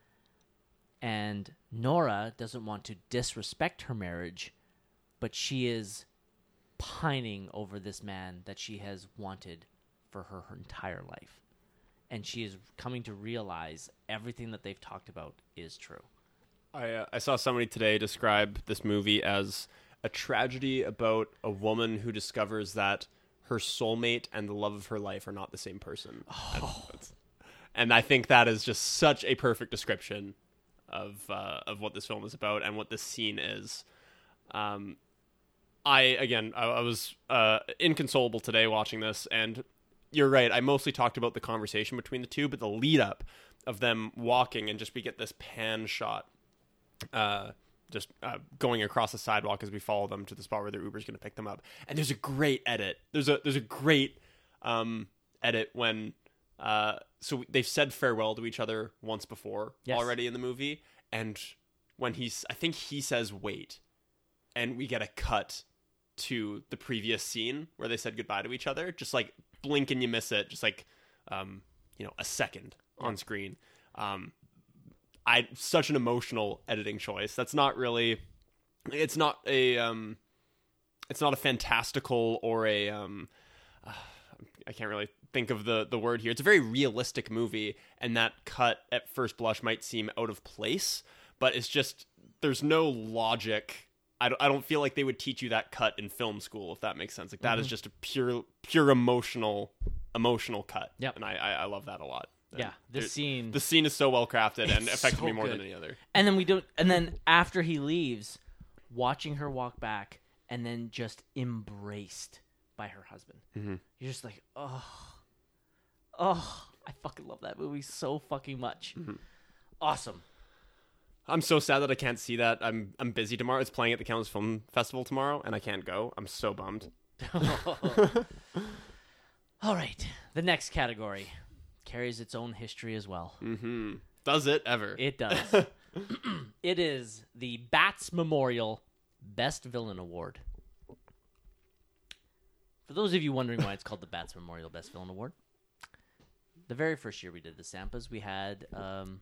And Nora doesn't want to disrespect her marriage, but she is pining over this man that she has wanted for her, her entire life. And she is coming to realize everything that they've talked about is true. I uh, I saw somebody today describe this movie as a tragedy about a woman who discovers that her soulmate and the love of her life are not the same person. Oh. That's, and I think that is just such a perfect description of uh, of what this film is about and what this scene is. Um, I again, I, I was uh, inconsolable today watching this, and you're right. I mostly talked about the conversation between the two, but the lead up of them walking and just we get this pan shot. Uh, just uh, going across the sidewalk as we follow them to the spot where their Uber's going to pick them up. And there's a great edit. There's a there's a great um, edit when uh, so they've said farewell to each other once before Yes. already in the movie, and when he's I think he says wait, and we get a cut to the previous scene where they said goodbye to each other. Just like blink and you miss it. Just like um, you know a second on screen. Um, I such an emotional editing choice. That's not really. It's not a. Um, it's not a fantastical or a. Um, uh, I can't really think of the the word here. It's a very realistic movie, and that cut at first blush might seem out of place, but it's just there's no logic. I don't, I don't feel like they would teach you that cut in film school, if that makes sense. Like that Mm-hmm. is just a pure pure emotional emotional cut. Yep. And I I, I love that a lot. And Yeah, this there- scene. The scene is so well crafted and It's affected so me more good. than any other. And then we don't. And then after he leaves, watching her walk back, and then just embraced by her husband. Mm-hmm. You're just like, oh, oh, I fucking love that movie so fucking much. Mm-hmm. Awesome. I'm so sad that I can't see that. I'm I'm busy tomorrow. It's playing at the Cannes Film Festival tomorrow, and I can't go. I'm so bummed. All right, the next category carries its own history as well. Mm-hmm. Does it ever? It does. It is the Bats Memorial Best Villain Award. those of you wondering why it's called the Bats Memorial Best Villain Award, the very first year we did the Sampas, we had, um,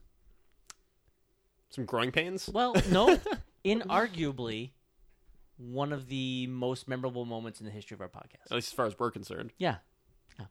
Some growing pains? well, no, inarguably one of the most memorable moments in the history of our podcast. At least as far as we're concerned. Yeah. yeah.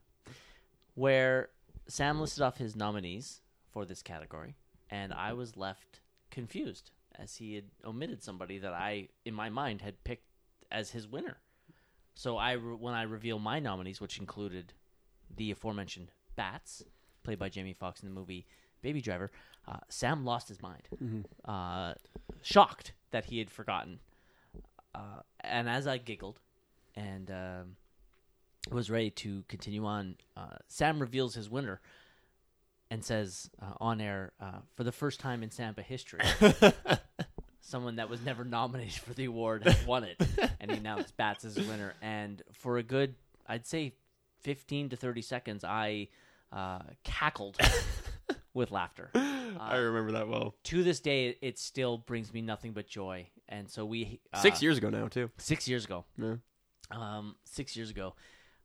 Where Sam listed off his nominees for this category, and I was left confused as he had omitted somebody that I, in my mind, had picked as his winner. So I, re- when I reveal my nominees, which included the aforementioned Bats, played by Jamie Foxx in the movie Baby Driver, uh, Sam lost his mind, Mm-hmm. uh, shocked that he had forgotten. Uh, and as I giggled and um, was ready to continue on, uh, Sam reveals his winner and says uh, on air, uh, for the first time in Sampa history, someone that was never nominated for the award has won it, and he announced Bats as his winner. And for a good, I'd say, fifteen to thirty seconds, I uh, cackled with laughter. I remember that well. To this day, it still brings me nothing but joy. And so we uh, Six years ago now, too. six years ago, Yeah. um, six years ago,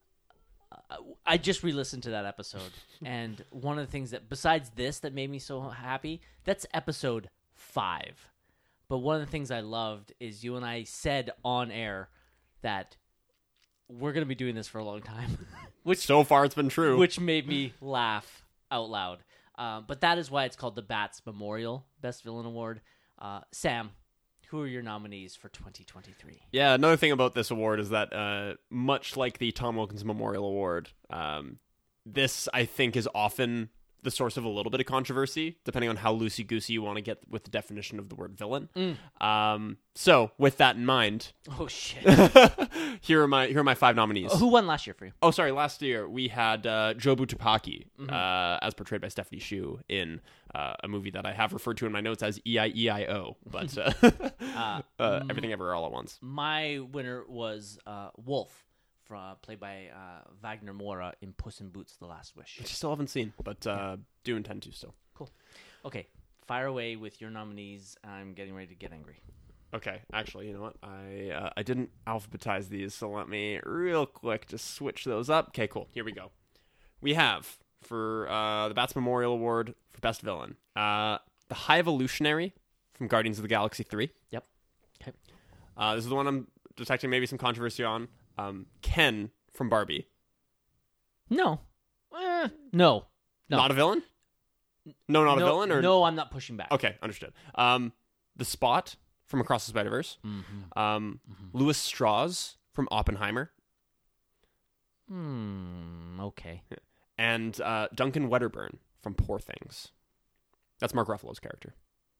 uh, I just re-listened to that episode, and one of the things that, besides this, that made me so happy, that's episode five. But one of the things I loved is you and I said on air that we're going to be doing this for a long time, which So far, it's been true. which made me laugh out loud. Uh, but that is why it's called the Bats Memorial Best Villain Award. Uh, Sam, who are your nominees for twenty twenty-three? Yeah, another thing about this award is that, uh, much like the Tom Wilkins Memorial Award, um, this, I think, is often the source of a little bit of controversy, depending on how loosey-goosey you want to get with the definition of the word villain. Mm. Um, so, with that in mind, Oh, shit. here are my here are my five nominees. Who won last year for you? Oh, sorry. Last year we had uh, Jobu Tupaki, Mm-hmm. uh, as portrayed by Stephanie Shu in uh, a movie that I have referred to in my notes as E I E I O, but uh, Uh, uh, Everything Everywhere All at Once. my winner was uh, Wolf, from, played by uh, Wagner Moura in Puss in Boots: The Last Wish. Which I still haven't seen, but uh, do intend to still. Cool. Okay, fire away with your nominees. I'm getting ready to get angry. Okay, actually, you know what? I uh, I didn't alphabetize these, so let me real quick just switch those up. Okay, cool. Here we go. We have for uh, the Bats Memorial Award for Best Villain, uh, the High Evolutionary from Guardians of the Galaxy three. Yep. Okay. Uh, this is the one I'm detecting maybe some controversy on. Um, Ken from Barbie. No. Eh, no. No. Not a villain? No, not no, a villain? Or No, I'm not pushing back. Okay, understood. Um, the Spot from Across the Spider-Verse. Mm-hmm. Um, Louis Strauss from Oppenheimer. Hmm. Okay. And uh, Duncan Wedderburn from Poor Things. That's Mark Ruffalo's character.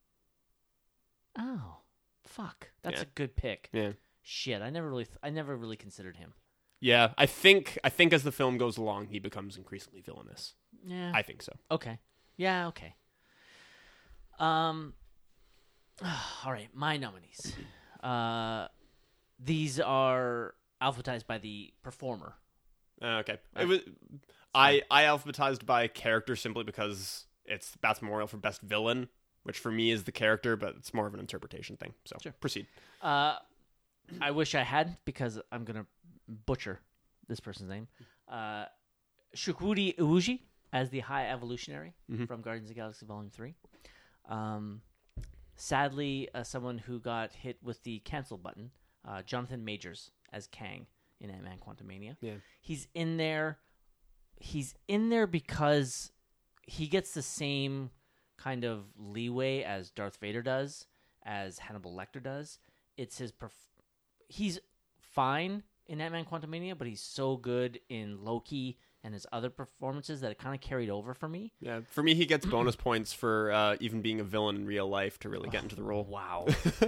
Oh, fuck. That's Yeah. a good pick. Yeah. Shit, I never really, th- I never really considered him. Yeah, I think I think as the film goes along, he becomes increasingly villainous. Yeah. I think so. Okay. Yeah. Okay. Um. All right, my nominees. Uh, these are alphabetized by the performer. Uh, okay. It was I I alphabetized by character simply because it's Bats Memorial for Best Villain, which for me is the character, but it's more of an interpretation thing. So Sure. proceed. Uh, I wish I had, because I'm gonna butcher this person's name. Uh, Shukwudi Iwuji as the High Evolutionary Mhm. from Guardians of the Galaxy Volume Three. Um, sadly, uh, someone who got hit with the cancel button, uh, Jonathan Majors as Kang in Ant-Man Quantumania. Yeah. He's in there. He's in there because he gets the same kind of leeway as Darth Vader does, as Hannibal Lecter does. It's his. Perf- he's fine in Ant-Man Quantumania, but he's so good in Loki and his other performances that it kind of carried over for me. Yeah, for me, he gets bonus points for uh, even being a villain in real life to really get into the role. Wow.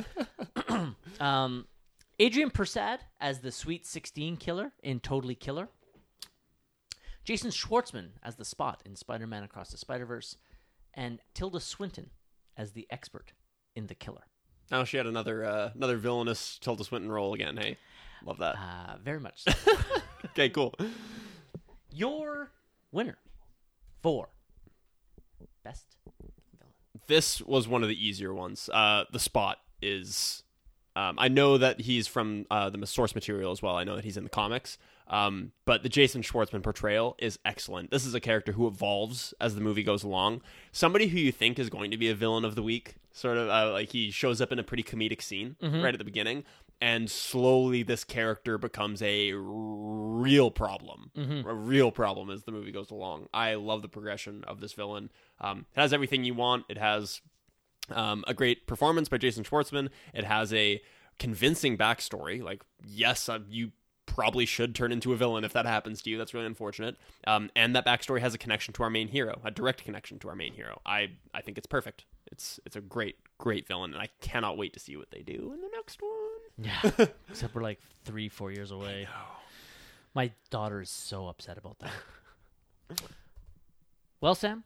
um, Adrian Persad as the Sweet sixteen killer in Totally Killer. Jason Schwartzman as the Spot in Spider-Man Across the Spider-Verse. And Tilda Swinton as the expert in The Killer. Oh, she had another uh, another villainous Tilda Swinton role again. Hey, love that. Uh, very much so. Okay, cool. Your winner for Best Villain. This was one of the easier ones. Uh, the Spot is Um, I know that he's from uh, the source material as well. I know that he's in the comics. Um, but the Jason Schwartzman portrayal is excellent. This is a character who evolves as the movie goes along. Somebody who you think is going to be a villain of the week, sort of uh, like he shows up in a pretty comedic scene mm-hmm. right at the beginning, and slowly this character becomes a real problem. Mm-hmm. A real problem as the movie goes along. I love the progression of this villain. Um, it has everything you want. It has um, a great performance by Jason Schwartzman. It has a convincing backstory. Like, yes, uh, you probably should turn into a villain if that happens to you. That's really unfortunate. Um, and that backstory has a connection to our main hero, a direct connection to our main hero. I, I think it's perfect. It's it's a great, great villain, and I cannot wait to see what they do in the next one. Yeah, except we're like three, four years away. My daughter is so upset about that. Well, Sam,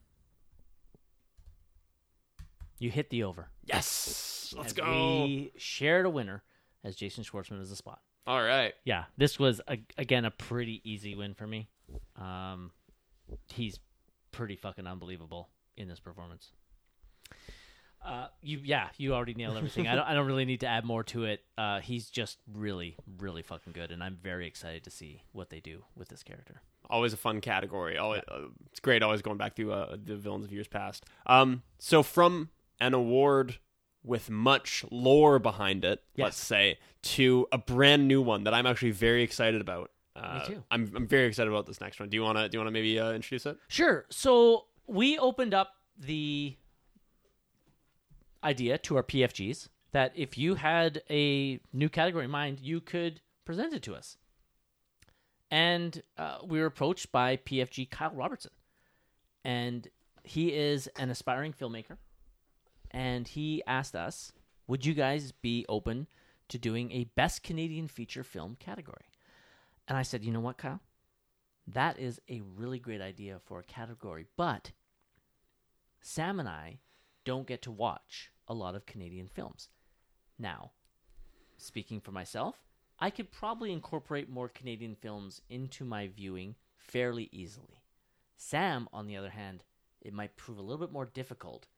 you hit the over. Yes, let's and go. We shared a winner as Jason Schwartzman is the spot. All right. Yeah, this was, a, again, a pretty easy win for me. Um, he's pretty fucking unbelievable in this performance. Uh, you, yeah, you already nailed everything. I don't, I don't really need to add more to it. Uh, he's just really, really fucking good, and I'm very excited to see what they do with this character. Always a fun category. Always, uh, it's great. Always going back to uh, the villains of years past. Um, so from an award with much lore behind it, yes. let's say, to a brand new one that I'm actually very excited about. Uh, Me too. I'm I'm very excited about this next one. Do you wanna do you wanna maybe uh, introduce it? Sure. So we opened up the idea to our P F Gs that if you had a new category in mind, you could present it to us. And uh, we were approached by P F G Kyle Robertson, and he is an aspiring filmmaker. And he asked us, would you guys be open to doing a Best Canadian Feature Film category? And I said, you know what, Kyle? That is a really great idea for a category, but Sam and I don't get to watch a lot of Canadian films. Now, speaking for myself, I could probably incorporate more Canadian films into my viewing fairly easily. Sam, on the other hand, it might prove a little bit more difficult.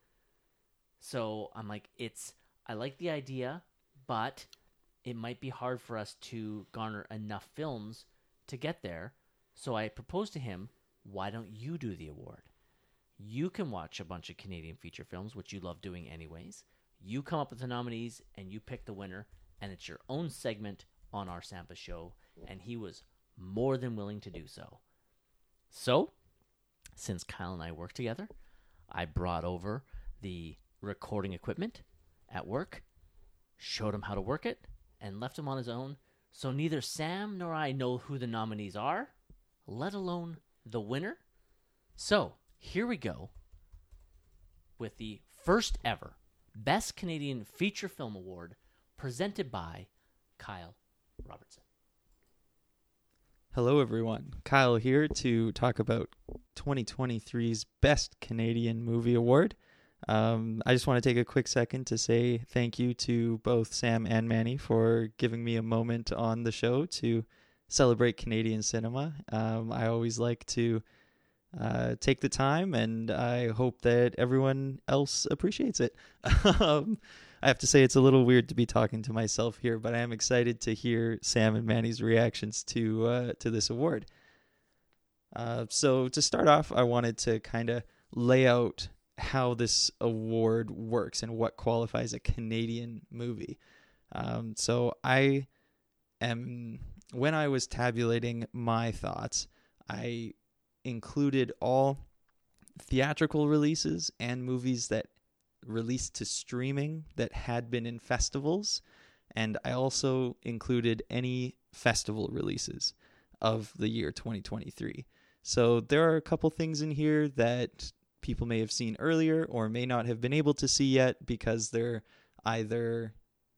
So I'm like, it's, I like the idea, but it might be hard for us to garner enough films to get there. So I proposed to him, why don't you do the award? You can watch a bunch of Canadian feature films, which you love doing anyways. You come up with the nominees and you pick the winner, and it's your own segment on our Sampa show. And he was more than willing to do so. So, since Kyle and I work together, I brought over the recording equipment at work, showed him how to work it, and left him on his own. So neither Sam nor I know who the nominees are, let alone the winner. So here we go with the first ever Best Canadian Feature Film Award presented by Kyle Robertson. Hello, everyone. Kyle here to talk about twenty twenty-three's Best Canadian Movie Award. Um, I just want to take a quick second to say thank you to both Sam and Manny for giving me a moment on the show to celebrate Canadian cinema. Um, I always like to uh, take the time, and I hope that everyone else appreciates it. um, I have to say it's a little weird to be talking to myself here, but I am excited to hear Sam and Manny's reactions to uh, to this award. Uh, so to start off, I wanted to kind of lay out how this award works and what qualifies a Canadian movie. Um, so I am, when I was tabulating my thoughts, I included all theatrical releases and movies that released to streaming that had been in festivals, and I also included any festival releases of the year twenty twenty-three. So there are a couple things in here that people may have seen earlier or may not have been able to see yet because they're either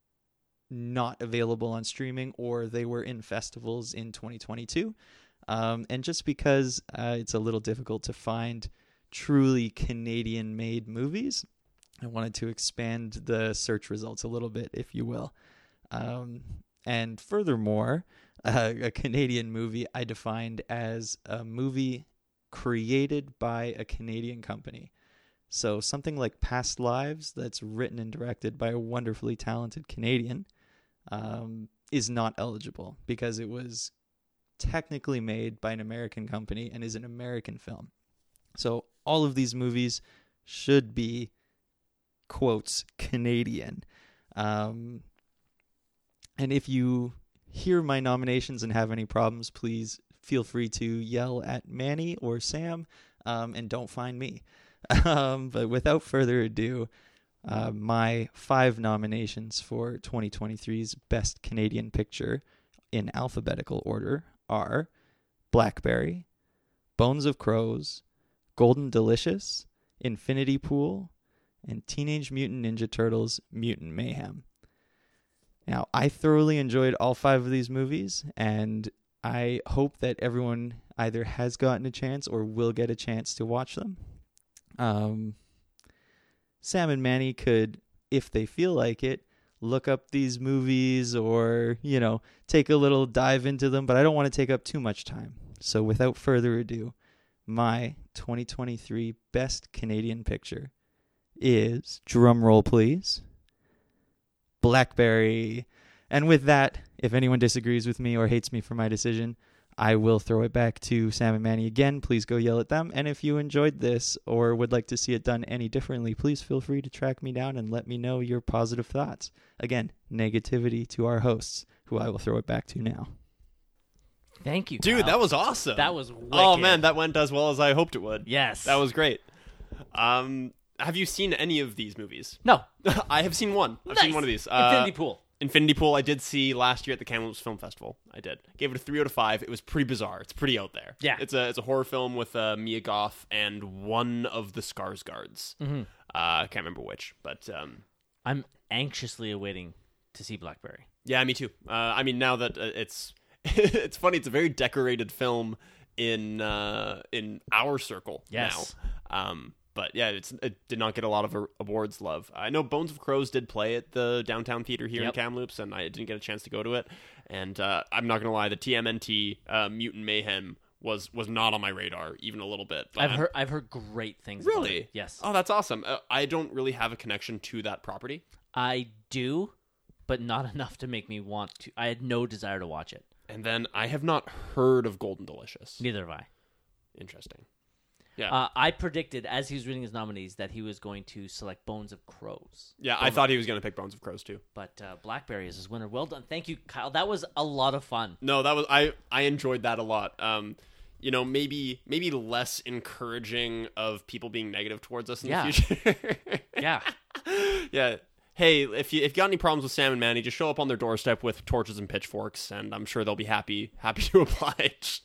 not available on streaming or they were in festivals in twenty twenty-two. Um, and just because uh, it's a little difficult to find truly Canadian-made movies, I wanted to expand the search results a little bit, if you will. Um, and furthermore, uh, a Canadian movie I defined as a movie created by a Canadian company. So something like Past Lives that's written and directed by a wonderfully talented Canadian um, is not eligible because it was technically made by an American company and is an American film. So all of these movies should be, quotes, Canadian. Um, and if you hear my nominations and have any problems, please feel free to yell at Manny or Sam, um, and don't find me. Um, but without further ado, uh, my five nominations for twenty twenty-three's Best Canadian Picture in alphabetical order are Blackberry, Bones of Crows, Golden Delicious, Infinity Pool, and Teenage Mutant Ninja Turtles Mutant Mayhem. Now, I thoroughly enjoyed all five of these movies, and I hope that everyone either has gotten a chance or will get a chance to watch them. Um, Sam and Manny could, if they feel like it, look up these movies or, you know, take a little dive into them, but I don't want to take up too much time. So without further ado, my twenty twenty-three Best Canadian Picture is, drum roll please, Blackberry. And with that, if anyone disagrees with me or hates me for my decision, I will throw it back to Sam and Manny again. Please go yell at them. And if you enjoyed this or would like to see it done any differently, please feel free to track me down and let me know your positive thoughts. Again, negativity to our hosts, who I will throw it back to now. Thank you, Dude, Kyle. that was awesome. That was wicked. Oh, man, that went as well as I hoped it would. Yes. That was great. Um, have you seen any of these movies? No. I have seen one. I've Nice. seen one of these. Infinity Uh, Pool. Infinity Pool I did see last year at the Kamloops Film Festival. I did. Gave it a three out of five. It was pretty bizarre. It's pretty out there. Yeah. It's a it's a horror film with uh, Mia Goth and one of the Skarsgårds. Mm-hmm. Uh, I can't remember which, but um, I'm anxiously awaiting to see Blackberry. yeah, me too. Uh, I mean, now that uh, it's it's funny, it's a very decorated film in uh, in our circle Yes. now. Um, But yeah, it's, it did not get a lot of a- awards love. I know Bones of Crows did play at the downtown theater here Yep. in Kamloops, and I didn't get a chance to go to it. And uh, I'm not gonna lie, the T M N T uh, Mutant Mayhem was was not on my radar even a little bit. But I've I'm- heard I've heard great things about Really? it. Yes. Oh, that's awesome. Uh, I don't really have a connection to that property. I do, but not enough to make me want to. I had no desire to watch it. And then I have not heard of Golden Delicious. Neither have I. Interesting. Yeah. Uh, I predicted, as he was reading his nominees, that he was going to select Bones of Crows. yeah, I thought he was going to pick Bones of Crows too. But uh, Blackberry is his winner. Well done. Thank you, Kyle. That was a lot of fun. No, that was I I enjoyed that a lot. Um you know, maybe maybe less encouraging of people being negative towards us in Yeah. the future. Yeah. Yeah. Hey, if you if you got any problems with Sam and Manny, just show up on their doorstep with torches and pitchforks, and I'm sure they'll be happy happy to oblige.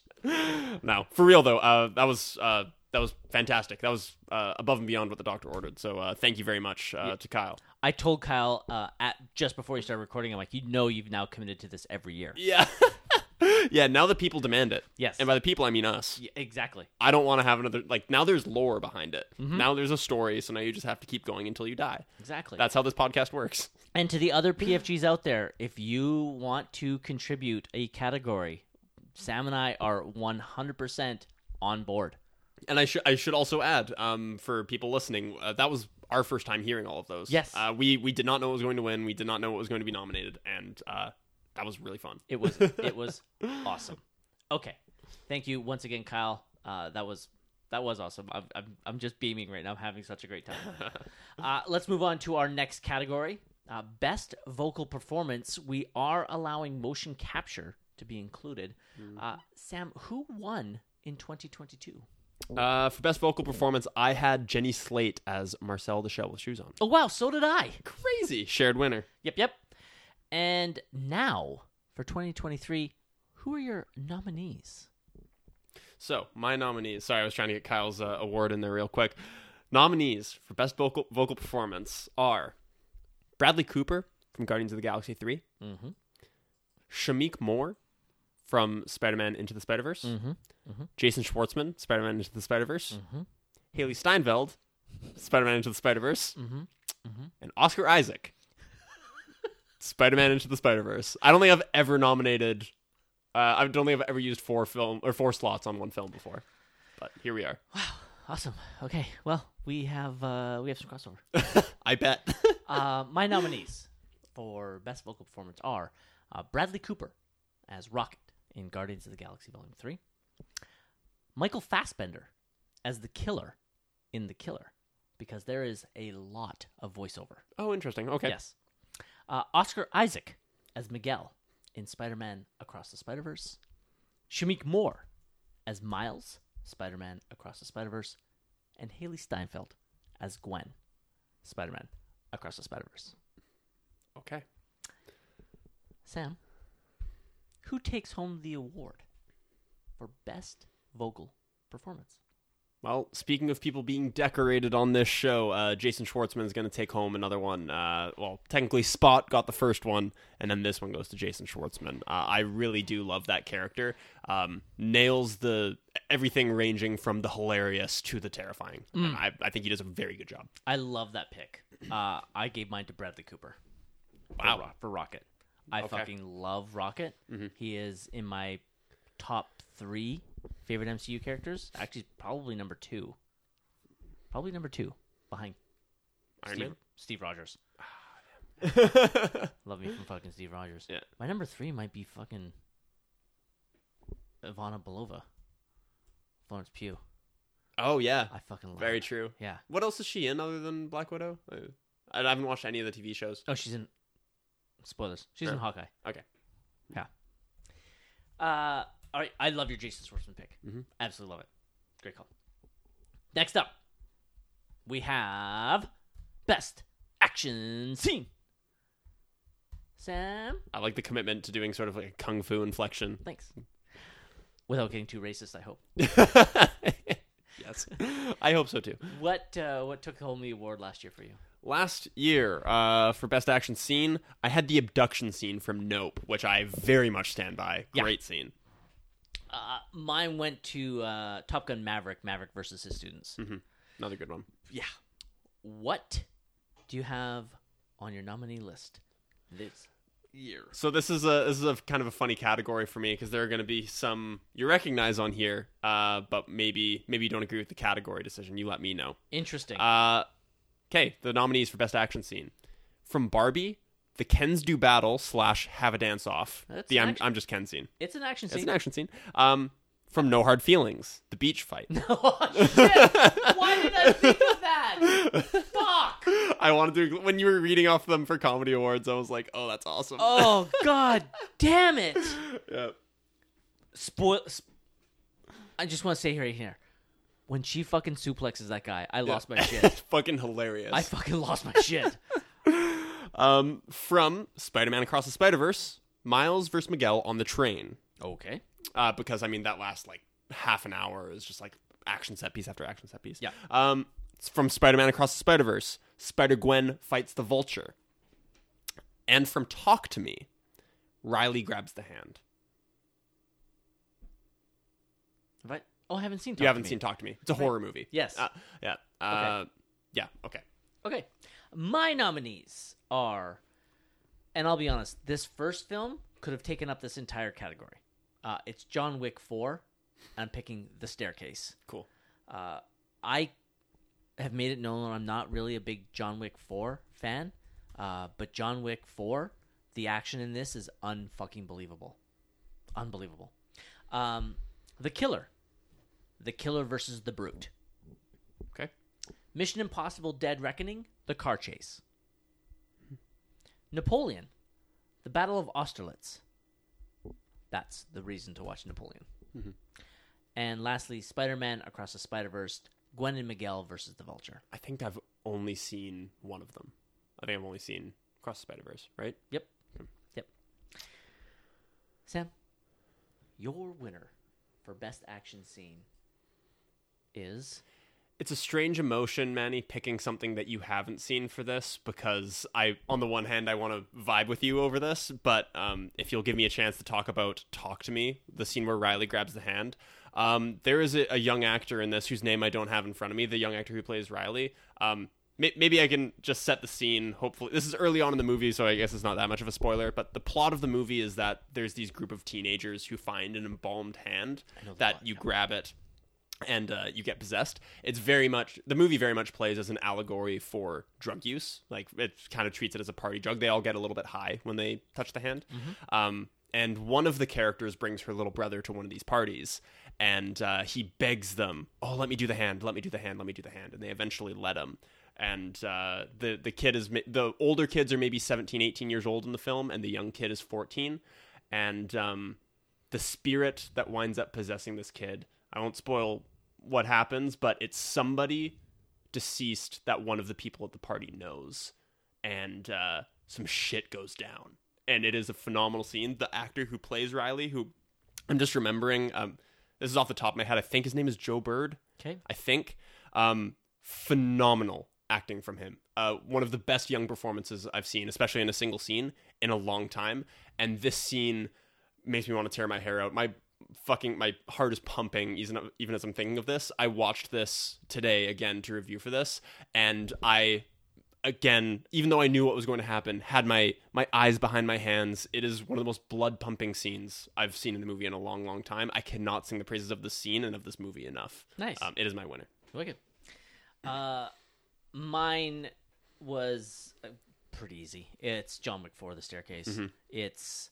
No, for real though, uh, that was uh, that was fantastic. That was uh, above and beyond what the doctor ordered. So uh, thank you very much uh, Yeah. to Kyle. I told Kyle uh, at just before he started recording, I'm like, you know, you've now committed to this every year. Yeah. Yeah, now the people demand it. Yes. And by the people, I mean us. Yeah, exactly. I don't want to have another, like, now there's lore behind it. Mm-hmm. Now there's a story, so now you just have to keep going until you die. Exactly. That's how this podcast works. And to the other P F Gs out there, if you want to contribute a category, Sam and I are one hundred percent on board. And I should I should also add, um, for people listening, uh, that was our first time hearing all of those. Yes. Uh, we, we did not know what was going to win. We did not know what was going to be nominated. And uh, that was really fun. It was it was awesome. Okay, thank you once again, Kyle. Uh, that was that was awesome. I'm, I'm I'm just beaming right now. I'm having such a great time. uh, let's move on to our next category, uh, best vocal performance. We are allowing motion capture to be included. Uh, Sam, who won in twenty twenty-two? Uh, for best vocal performance, I had Jenny Slate as Marcel the Shell with shoes on. Oh wow, so did I. Crazy. Shared winner. Yep, yep. And now for twenty twenty-three, who are your nominees? So, my nominees. Sorry, I was trying to get Kyle's uh, award in there real quick. Nominees for best vocal vocal performance are Bradley Cooper from Guardians of the Galaxy three, Mm-hmm. Shameik Moore from Spider-Man Into the Spider-Verse, Mm-hmm. Mm-hmm. Jason Schwartzman, Spider-Man Into the Spider-Verse, Mm-hmm. Haley Steinfeld, Spider-Man Into the Spider-Verse, Mm-hmm. Mm-hmm. and Oscar Isaac, Spider-Man Into the Spider-Verse. I don't think I've ever nominated. Uh, I don't think I've ever used four film or four slots on one film before, but here we are. Awesome. Okay. Well, we have uh, we have some crossover. I bet. uh, my nominees for best vocal performance are uh, Bradley Cooper as Rocket in Guardians of the Galaxy Volume three, Michael Fassbender as the Killer in The Killer, because there is a lot of voiceover. Oh, interesting. Okay. Yes. Uh, Oscar Isaac as Miguel in Spider-Man Across the Spider-Verse, Shameik Moore as Miles, Spider-Man Across the Spider-Verse, and Haley Steinfeld as Gwen, Spider-Man Across the Spider-Verse. Okay. Sam, who takes home the award for best vocal performance? Well, speaking of people being decorated on this show, uh, Jason Schwartzman is going to take home another one. Uh, well, technically, Spot got the first one, and then this one goes to Jason Schwartzman. Uh, I really do love that character. Um, nails the everything ranging from the hilarious to the terrifying. Mm. I, I think he does a very good job. I love that pick. Uh, I gave mine to Bradley Cooper. Wow. For, Ro- for Rocket. I Okay. fucking love Rocket. Mm-hmm. He is in my top three favorite M C U characters. Actually, probably number two. Probably number two behind Iron Steve, Man? Steve Rogers. Oh, Love me from fucking Steve Rogers. Yeah. My number three might be fucking Ivana Belova. Florence Pugh. oh, yeah. I fucking love Very her. true. Yeah. What else is she in other than Black Widow? I, I haven't watched any of the T V shows. Oh, she's in. Spoilers. She's in Sure. Hawkeye. Okay. Yeah. Uh, all right. I love your Jason Schwartzman pick. Mhm. Absolutely love it. Great call. Next up, we have best action scene. Sam, I like the commitment to doing sort of like a kung fu inflection. thanks. Without getting too racist, I hope. Yes. I hope so too. What uh, what took home the award last year for you? Last year, uh, for Best Action Scene, I had the abduction scene from Nope, which I very much stand by. Yeah. Great scene. Uh, mine went to uh, Top Gun Maverick, Maverick versus his students. hmm Another good one. Yeah. What do you have on your nominee list this year? So this is a this is a kind of a funny category for me because there are going to be some you recognize on here, uh, but maybe maybe you don't agree with the category decision. You let me know. Interesting. Uh, okay, the nominees for Best Action Scene from Barbie, the Kens Do Battle slash Have a Dance Off. That's the an I'm, action- I'm just Ken scene. it's an action It's scene. an action scene. Um, from No Hard Feelings, the beach fight. Oh, shit! Why did I think of that? Fuck! I wanted to when you were reading off them for comedy awards. I was like, oh, that's awesome. Oh, god damn it! Yeah. Spoil. Sp- I just want to say right here, when she fucking suplexes that guy, I lost my shit. It's fucking hilarious. I fucking lost my shit. Um, from Spider-Man Across the Spider-Verse, Miles versus Miguel on the train. Okay. Uh, because I mean that last like half an hour is just like action set piece after action set piece. Yeah. Um, it's from Spider-Man Across the Spider-Verse, Spider-Gwen fights the Vulture. And from Talk to Me, Riley grabs the hand. Have I? Oh, I haven't seen. Talk you haven't to Me. seen Talk to Me. It's a Right. horror movie. Yes. Uh, yeah. Uh, Yeah. Okay. Okay. My nominees are, and I'll be honest, this first film could have taken up this entire category. Uh, it's John Wick four. I'm picking The Staircase. Cool. Uh, I have made it known I'm not really a big John Wick four fan, uh, but John Wick four, the action in this is unfucking believable. Unbelievable. Um, The Killer. The Killer versus the Brute. Okay. Mission Impossible Dead Reckoning, The Car Chase. Napoleon, The Battle of Austerlitz. That's the reason to watch Napoleon. Mhm. And lastly, Spider-Man Across the Spider-Verse, Gwen and Miguel versus the Vulture. I think I've only seen one of them. I think I've only seen Across the Spider-Verse, right? Yep. Yep. Sam, your winner for Best Action Scene is... It's a strange emotion, Manny, picking something that you haven't seen for this because I, on the one hand, I want to vibe with you over this, but um, if you'll give me a chance to talk about Talk to Me, the scene where Riley grabs the hand, um, there is a, a young actor in this whose name I don't have in front of me, the young actor who plays Riley. Um, may, maybe I can just set the scene, hopefully. This is early on in the movie, so I guess it's not that much of a spoiler, but the plot of the movie is that there's these group of teenagers who find an embalmed hand I know the that plot, you yeah. grab it. and uh, you get possessed. It's very much the movie very much plays as an allegory for drug use. Like it kind of treats it as a party drug. They all get a little bit high when they touch the hand. Mm-hmm. Um, and one of the characters brings her little brother to one of these parties, and uh, he begs them, "Oh, let me do the hand. Let me do the hand. Let me do the hand." And they eventually let him. And uh, the the kid is the older kids are maybe seventeen, eighteen years old in the film, and the young kid is fourteen. And um, the spirit that winds up possessing this kid, I won't spoil what happens, but it's somebody deceased that one of the people at the party knows, and uh, some shit goes down. And it is a phenomenal scene. The actor who plays Riley, who I'm just remembering, um, this is off the top of my head. I think his name is Joe Bird. Okay, I think um, phenomenal acting from him. Uh, one of the best young performances I've seen, especially in a single scene, in a long time. And this scene makes me want to tear my hair out. My fucking my heart is pumping even even as I'm thinking of this. I watched this today again to review for this, and I again, even though I knew what was going to happen, had my my eyes behind my hands. It is one of the most blood pumping scenes I've seen in the movie in a long, long time. I cannot sing the praises of this scene and of this movie enough. Nice. Um, it is my winner. Wicked. Uh, mine was uh, pretty easy. It's John Wick four, The Staircase. Mm-hmm. It's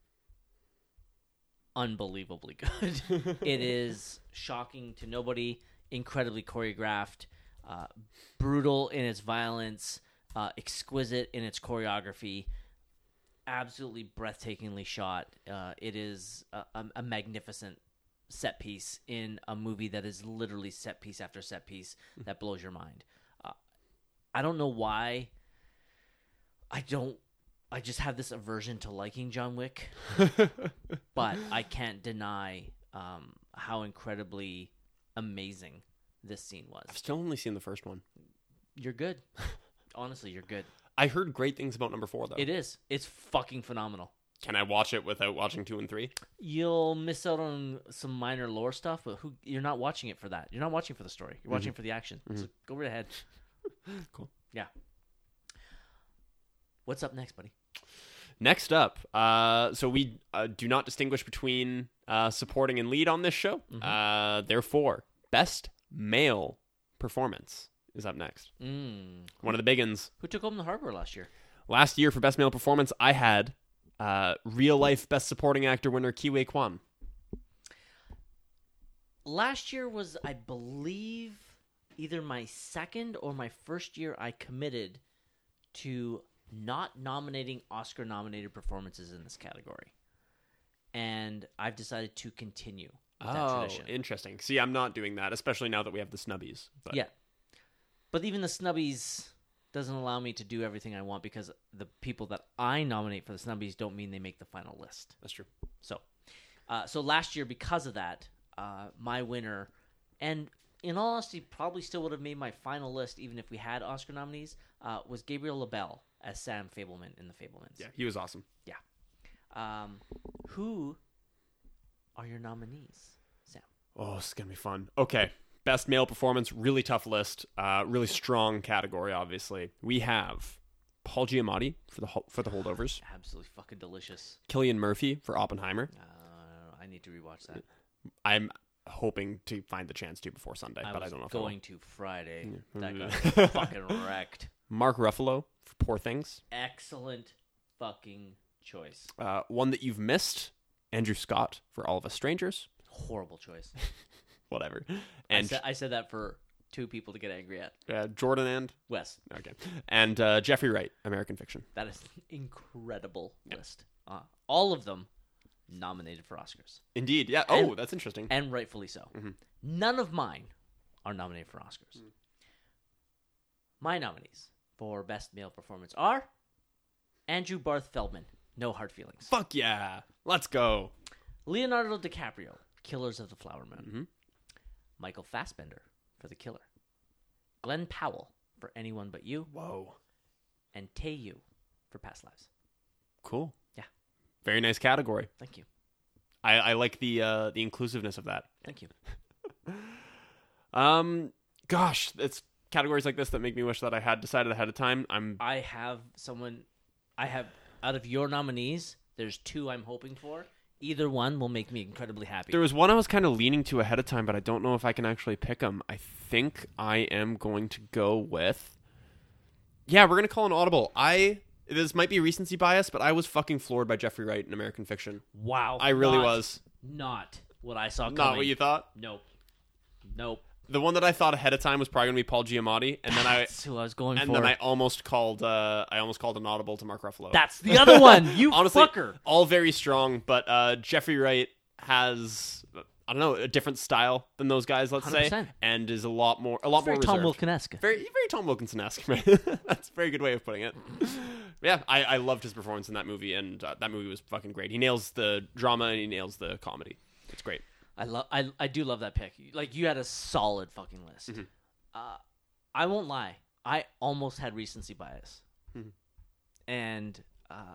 unbelievably good. It is shocking to nobody, incredibly choreographed, uh, brutal in its violence, uh, exquisite in its choreography, absolutely breathtakingly shot. Uh, it is a, a, a magnificent set piece in a movie that is literally set piece after set piece that blows your mind. Uh, I don't know why I don't I just have this aversion to liking John Wick, but I can't deny um, how incredibly amazing this scene was. I've still only seen the first one. You're good. Honestly, you're good. I heard great things about number four, though. It is. It's fucking phenomenal. Can I watch it without watching two and three? You'll miss out on some minor lore stuff, but who you're not watching it for that. You're not watching for the story. You're watching mm-hmm. for the action. Mm-hmm. So go right ahead. Cool. Yeah. What's up next, buddy? Next up, uh, so we uh, do not distinguish between uh, supporting and lead on this show. Mm-hmm. Uh, therefore, best male performance is up next. Mm. One of the big ones. Who took home the harbor last year? Last year for best male performance, I had uh, real life best supporting actor winner Ke Huy Quan. Last year was, I believe, either my second or my first year I committed to not nominating Oscar-nominated performances in this category. And I've decided to continue with that oh, tradition. Interesting. See, I'm not doing that, especially now that we have the snubbies. But. Yeah. But even the snubbies doesn't allow me to do everything I want because the people that I nominate for the snubbies don't mean they make the final list. That's true. So, uh, so last year, because of that, uh, my winner, and in all honesty, probably still would have made my final list even if we had Oscar nominees, uh, was Gabriel LaBelle as Sam Fableman in The Fablemans. Yeah, he was awesome. Yeah. Um, who are your nominees, Sam? Oh, this is going to be fun. Okay. Best male performance, really tough list. Uh, really strong category, obviously. We have Paul Giamatti for the for the Holdovers. Absolutely fucking delicious. Cillian Murphy for Oppenheimer. Uh, I need to rewatch that. I'm hoping to find the chance to before Sunday, I but was I don't know if going I to Friday. Yeah. That got fucking wrecked. Mark Ruffalo for Poor Things. Excellent fucking choice. Uh, one that you've missed, Andrew Scott for All of Us Strangers. Horrible choice. Whatever. And I said, I said that for two people to get angry at. Uh, Jordan and Wes. Okay. And uh, Jeffrey Wright, American Fiction. That is an incredible yep. list. Uh, all of them nominated for Oscars. Indeed. Yeah. And, oh, that's interesting. And rightfully so. Mm-hmm. None of mine are nominated for Oscars. Mm. My nominees for Best Male Performance are Andrew Barth Feldman, No Hard Feelings. Fuck yeah. Let's go. Leonardo DiCaprio, Killers of the Flower Moon. Mm-hmm. Michael Fassbender for The Killer. Glenn Powell for Anyone But You. Whoa. And Tae-Yu for Past Lives. Cool. Yeah. Very nice category. Thank you. I, I like the uh, the inclusiveness of that. Thank you. um, gosh, it's categories like this that make me wish that I had decided ahead of time. I'm. I have someone. I have out of your nominees. There's two I'm hoping for. Either one will make me incredibly happy. There was one I was kind of leaning to ahead of time, but I don't know if I can actually pick them. I think I am going to go with... Yeah, we're going to call an audible. I... This might be recency bias, but I was fucking floored by Jeffrey Wright in American Fiction. Wow. I really not, was. Not what I saw coming. Not what you thought? Nope. Nope. The one that I thought ahead of time was probably going to be Paul Giamatti, and then I... That's who I was going and for. then I almost called uh, I almost called an audible to Mark Ruffalo. That's the other one. You Honestly, fucker. All very strong, but uh, Jeffrey Wright has... I don't know, a different style than those guys, let's one hundred say, percent. and is a lot more, a lot It's very more Tom reserved. Wilkin-esque. Very, very Tom Wilkinson-esque. Right? That's a very good way of putting it. Yeah, I, I loved his performance in that movie, and uh, that movie was fucking great. He nails the drama and he nails the comedy. It's great. I love. I I do love that pick. Like you had a solid fucking list. Mhm. Uh, I won't lie. I almost had recency bias, Mhm. and uh,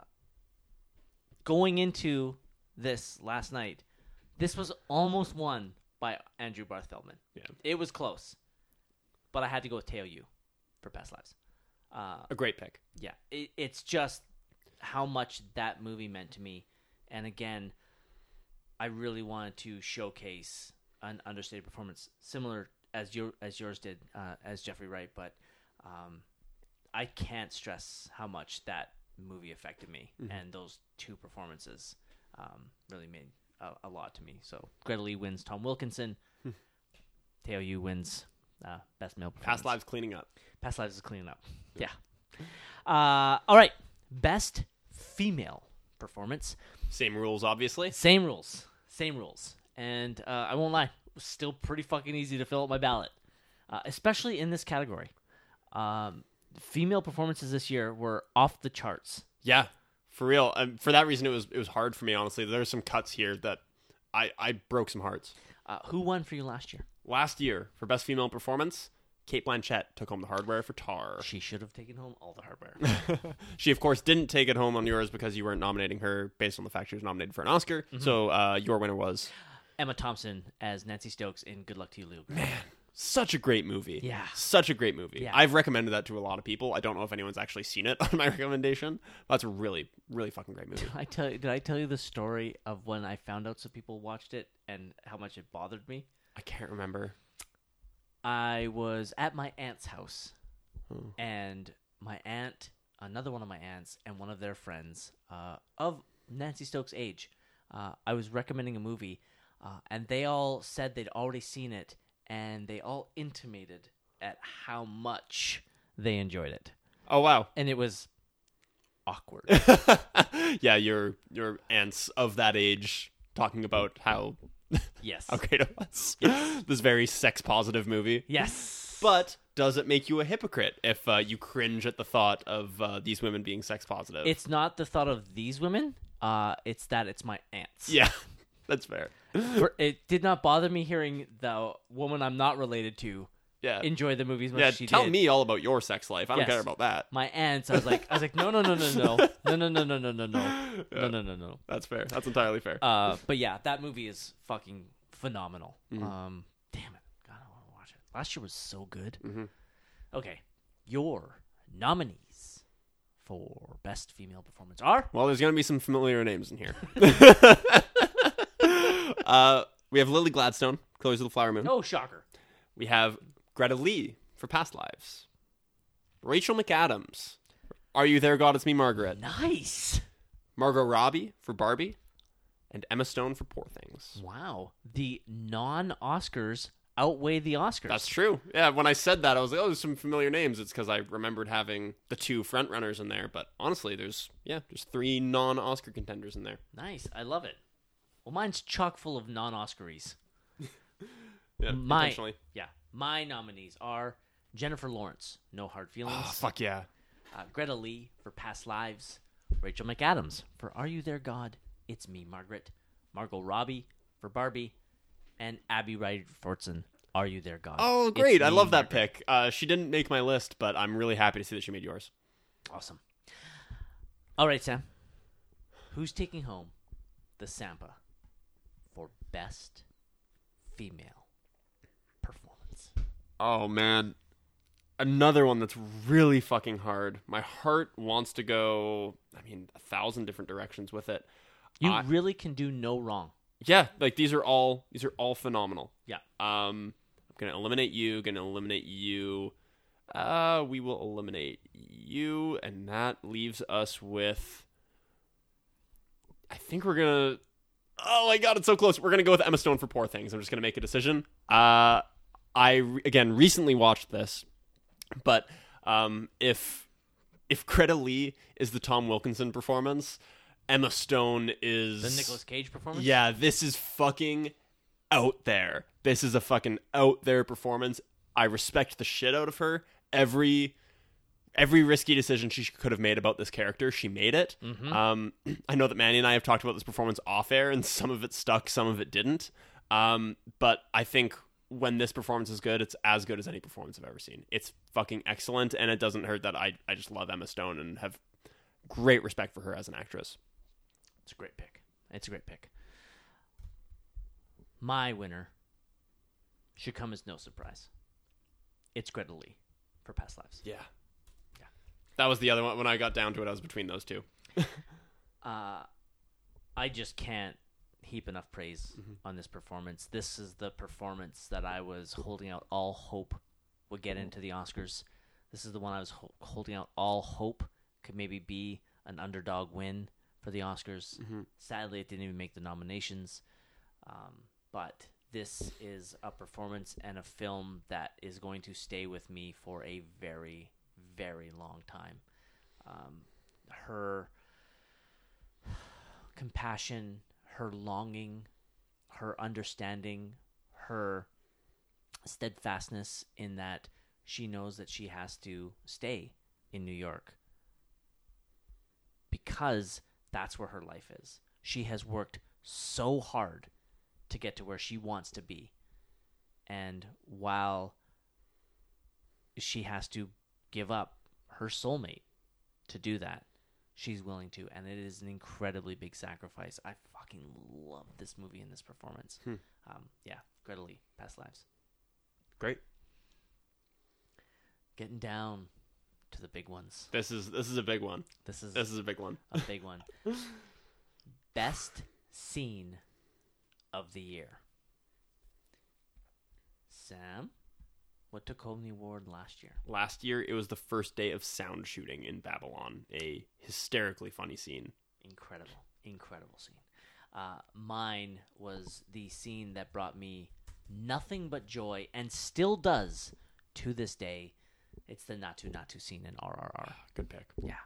going into this last night, this was almost won by Andrew Barth Feldman. Yeah, It was close, but I had to go with Teo Yu for Past Lives. Uh, a great pick. yeah, it, it's just how much that movie meant to me, and again, I really wanted to showcase an understated performance, similar as your as yours did uh, as Jeffrey Wright. But um, I can't stress how much that movie affected me, Mhm. and those two performances um, really made a, a lot to me. So Greta Lee wins Tom Wilkinson. Hmm. Teo Yu wins uh, best male performance. Past Lives cleaning up. Past Lives is cleaning up. Yeah. Uh, all right. Best female performance. Same rules, obviously. Same rules. Same rules. And uh, I won't lie, it was still pretty fucking easy to fill out my ballot, uh, especially in this category. Um, female performances this year were off the charts. Yeah, for real. Um, for that reason, it was it was hard for me, honestly. There's some cuts here that I, I broke some hearts. Uh, who won for you last year? Last year, for Best Female Performance, Cate Blanchett took home the hardware for Tar. She should have taken home all the hardware. She, of course, didn't take it home on yours because you weren't nominating her based on the fact she was nominated for an Oscar. So uh, your winner was... Emma Thompson as Nancy Stokes in Good Luck to You, Luke. Man, such a great movie. Yeah. Such a great movie. Yeah. I've recommended that to a lot of people. I don't know if anyone's actually seen it on my recommendation. But it's a really, really fucking great movie. Did I tell you, did I tell you the story of when I found out some people watched it and how much it bothered me? I can't remember. I was at my aunt's house, Hmm. and my aunt, another one of my aunts, and one of their friends uh, of Nancy Stokes' age, uh, I was recommending a movie, uh, and they all said they'd already seen it, and they all intimated at how much they enjoyed it. Oh, wow. And it was awkward. Yeah, your your aunts of that age talking about how, Yes. how great it was. This very sex-positive movie. Yes. But does it make you a hypocrite if uh, you cringe at the thought of uh, these women being sex-positive? It's not the thought of these women. Uh, it's that it's my aunts. Yeah, that's fair. For, it did not bother me hearing the woman I'm not related to Yeah. enjoy the movie as much Yeah, as she tell did. me all about your sex life. I don't Yes. care about that. My aunts, I was like, I was like, no, no, no, no, no, no, no, no, no, no, no, no, no, no, no, no. That's fair. That's entirely fair. Uh, but yeah, that movie is fucking phenomenal. Mhm. Um, damn it, God, I want to watch it. Last year was so good. Mhm. Okay, your nominees for best female performance are Well, there's going to be some familiar names in here. uh, we have Lily Gladstone, Colors of the Flower Moon. no shocker. We have Greta Lee for Past Lives. Rachel McAdams. Are You There, God? It's Me, Margaret. Nice. Margot Robbie for Barbie. And Emma Stone for Poor Things. Wow, the non-Oscars outweigh the Oscars. That's true. Yeah, when I said that, I was like, oh, there's some familiar names. It's because I remembered having the two frontrunners in there. But honestly, there's, yeah, there's three non-Oscar contenders in there. Nice. I love it. Well, mine's chock full of non-Oscaries. Yeah, My, intentionally. yeah, my nominees are Jennifer Lawrence, No Hard Feelings. Oh, fuck yeah. uh, Greta Lee for Past Lives. Rachel McAdams for Are You There, God? It's Me, Margaret. Margot Robbie for Barbie. And Abby Ryder Fortson, Are You There, God? Oh, It's great. I Me, love that Margaret. pick. Uh, she didn't make my list, but I'm really happy to see that she made yours. Awesome. All right, Sam. Who's taking home the Sampa for Best Female Performance? Oh, man. Another one that's really fucking hard. My heart wants to go, I mean, a thousand different directions with it. You I- really can do no wrong. Yeah, like these are all these are all phenomenal. Yeah. Um, I'm gonna eliminate you. Gonna eliminate you. Uh, we will eliminate you, and that leaves us with. I think we're gonna. Oh my god, it's so close. We're gonna go with Emma Stone for Poor Things. I'm just gonna make a decision. Uh, I re- again recently watched this, but um, if if Greta Lee is the Tom Wilkinson performance, Emma Stone is The Nicolas Cage performance? Yeah, this is fucking out there. This is a fucking out there performance. I respect the shit out of her. Every every risky decision she could have made about this character, she made it. Mm-hmm. Um, I know that Manny and I have talked about this performance off air, and some of it stuck, some of it didn't. Um, but I think when this performance is good, it's as good as any performance I've ever seen. It's fucking excellent, and it doesn't hurt that I I just love Emma Stone and have great respect for her as an actress. It's a great pick. It's a great pick. My winner should come as no surprise. It's Greta Lee for Past Lives. Yeah. Yeah. That was the other one. When I got down to it, I was between those two. uh, I just can't heap enough praise mm-hmm. on this performance. This is the performance that I was holding out all hope would get into the Oscars. This is the one I was ho- holding out all hope could maybe be an underdog win for the Oscars. Mm-hmm. Sadly, it didn't even make the nominations. Um, but this is a performance and a film that is going to stay with me for a very, very long time. Um, her compassion, her longing, her understanding, her steadfastness in that she knows that she has to stay in New York because that's where her life is. She has worked so hard to get to where she wants to be. And while she has to give up her soulmate to do that, she's willing to. And it is an incredibly big sacrifice. I fucking love this movie and this performance. Hmm. Um, yeah, Greta Lee, Past Lives. Great. Getting down to the big ones. This is this is a big one. This is This is a big one. a big one. Best scene of the year. Sam, what took home the award last year? Last year, it was the first day of sound shooting in Babylon. A hysterically funny scene. Incredible, incredible scene. Uh, mine was the scene that brought me nothing but joy, and still does to this day. It's the Natu Natu scene in R R R. Good pick. Yeah.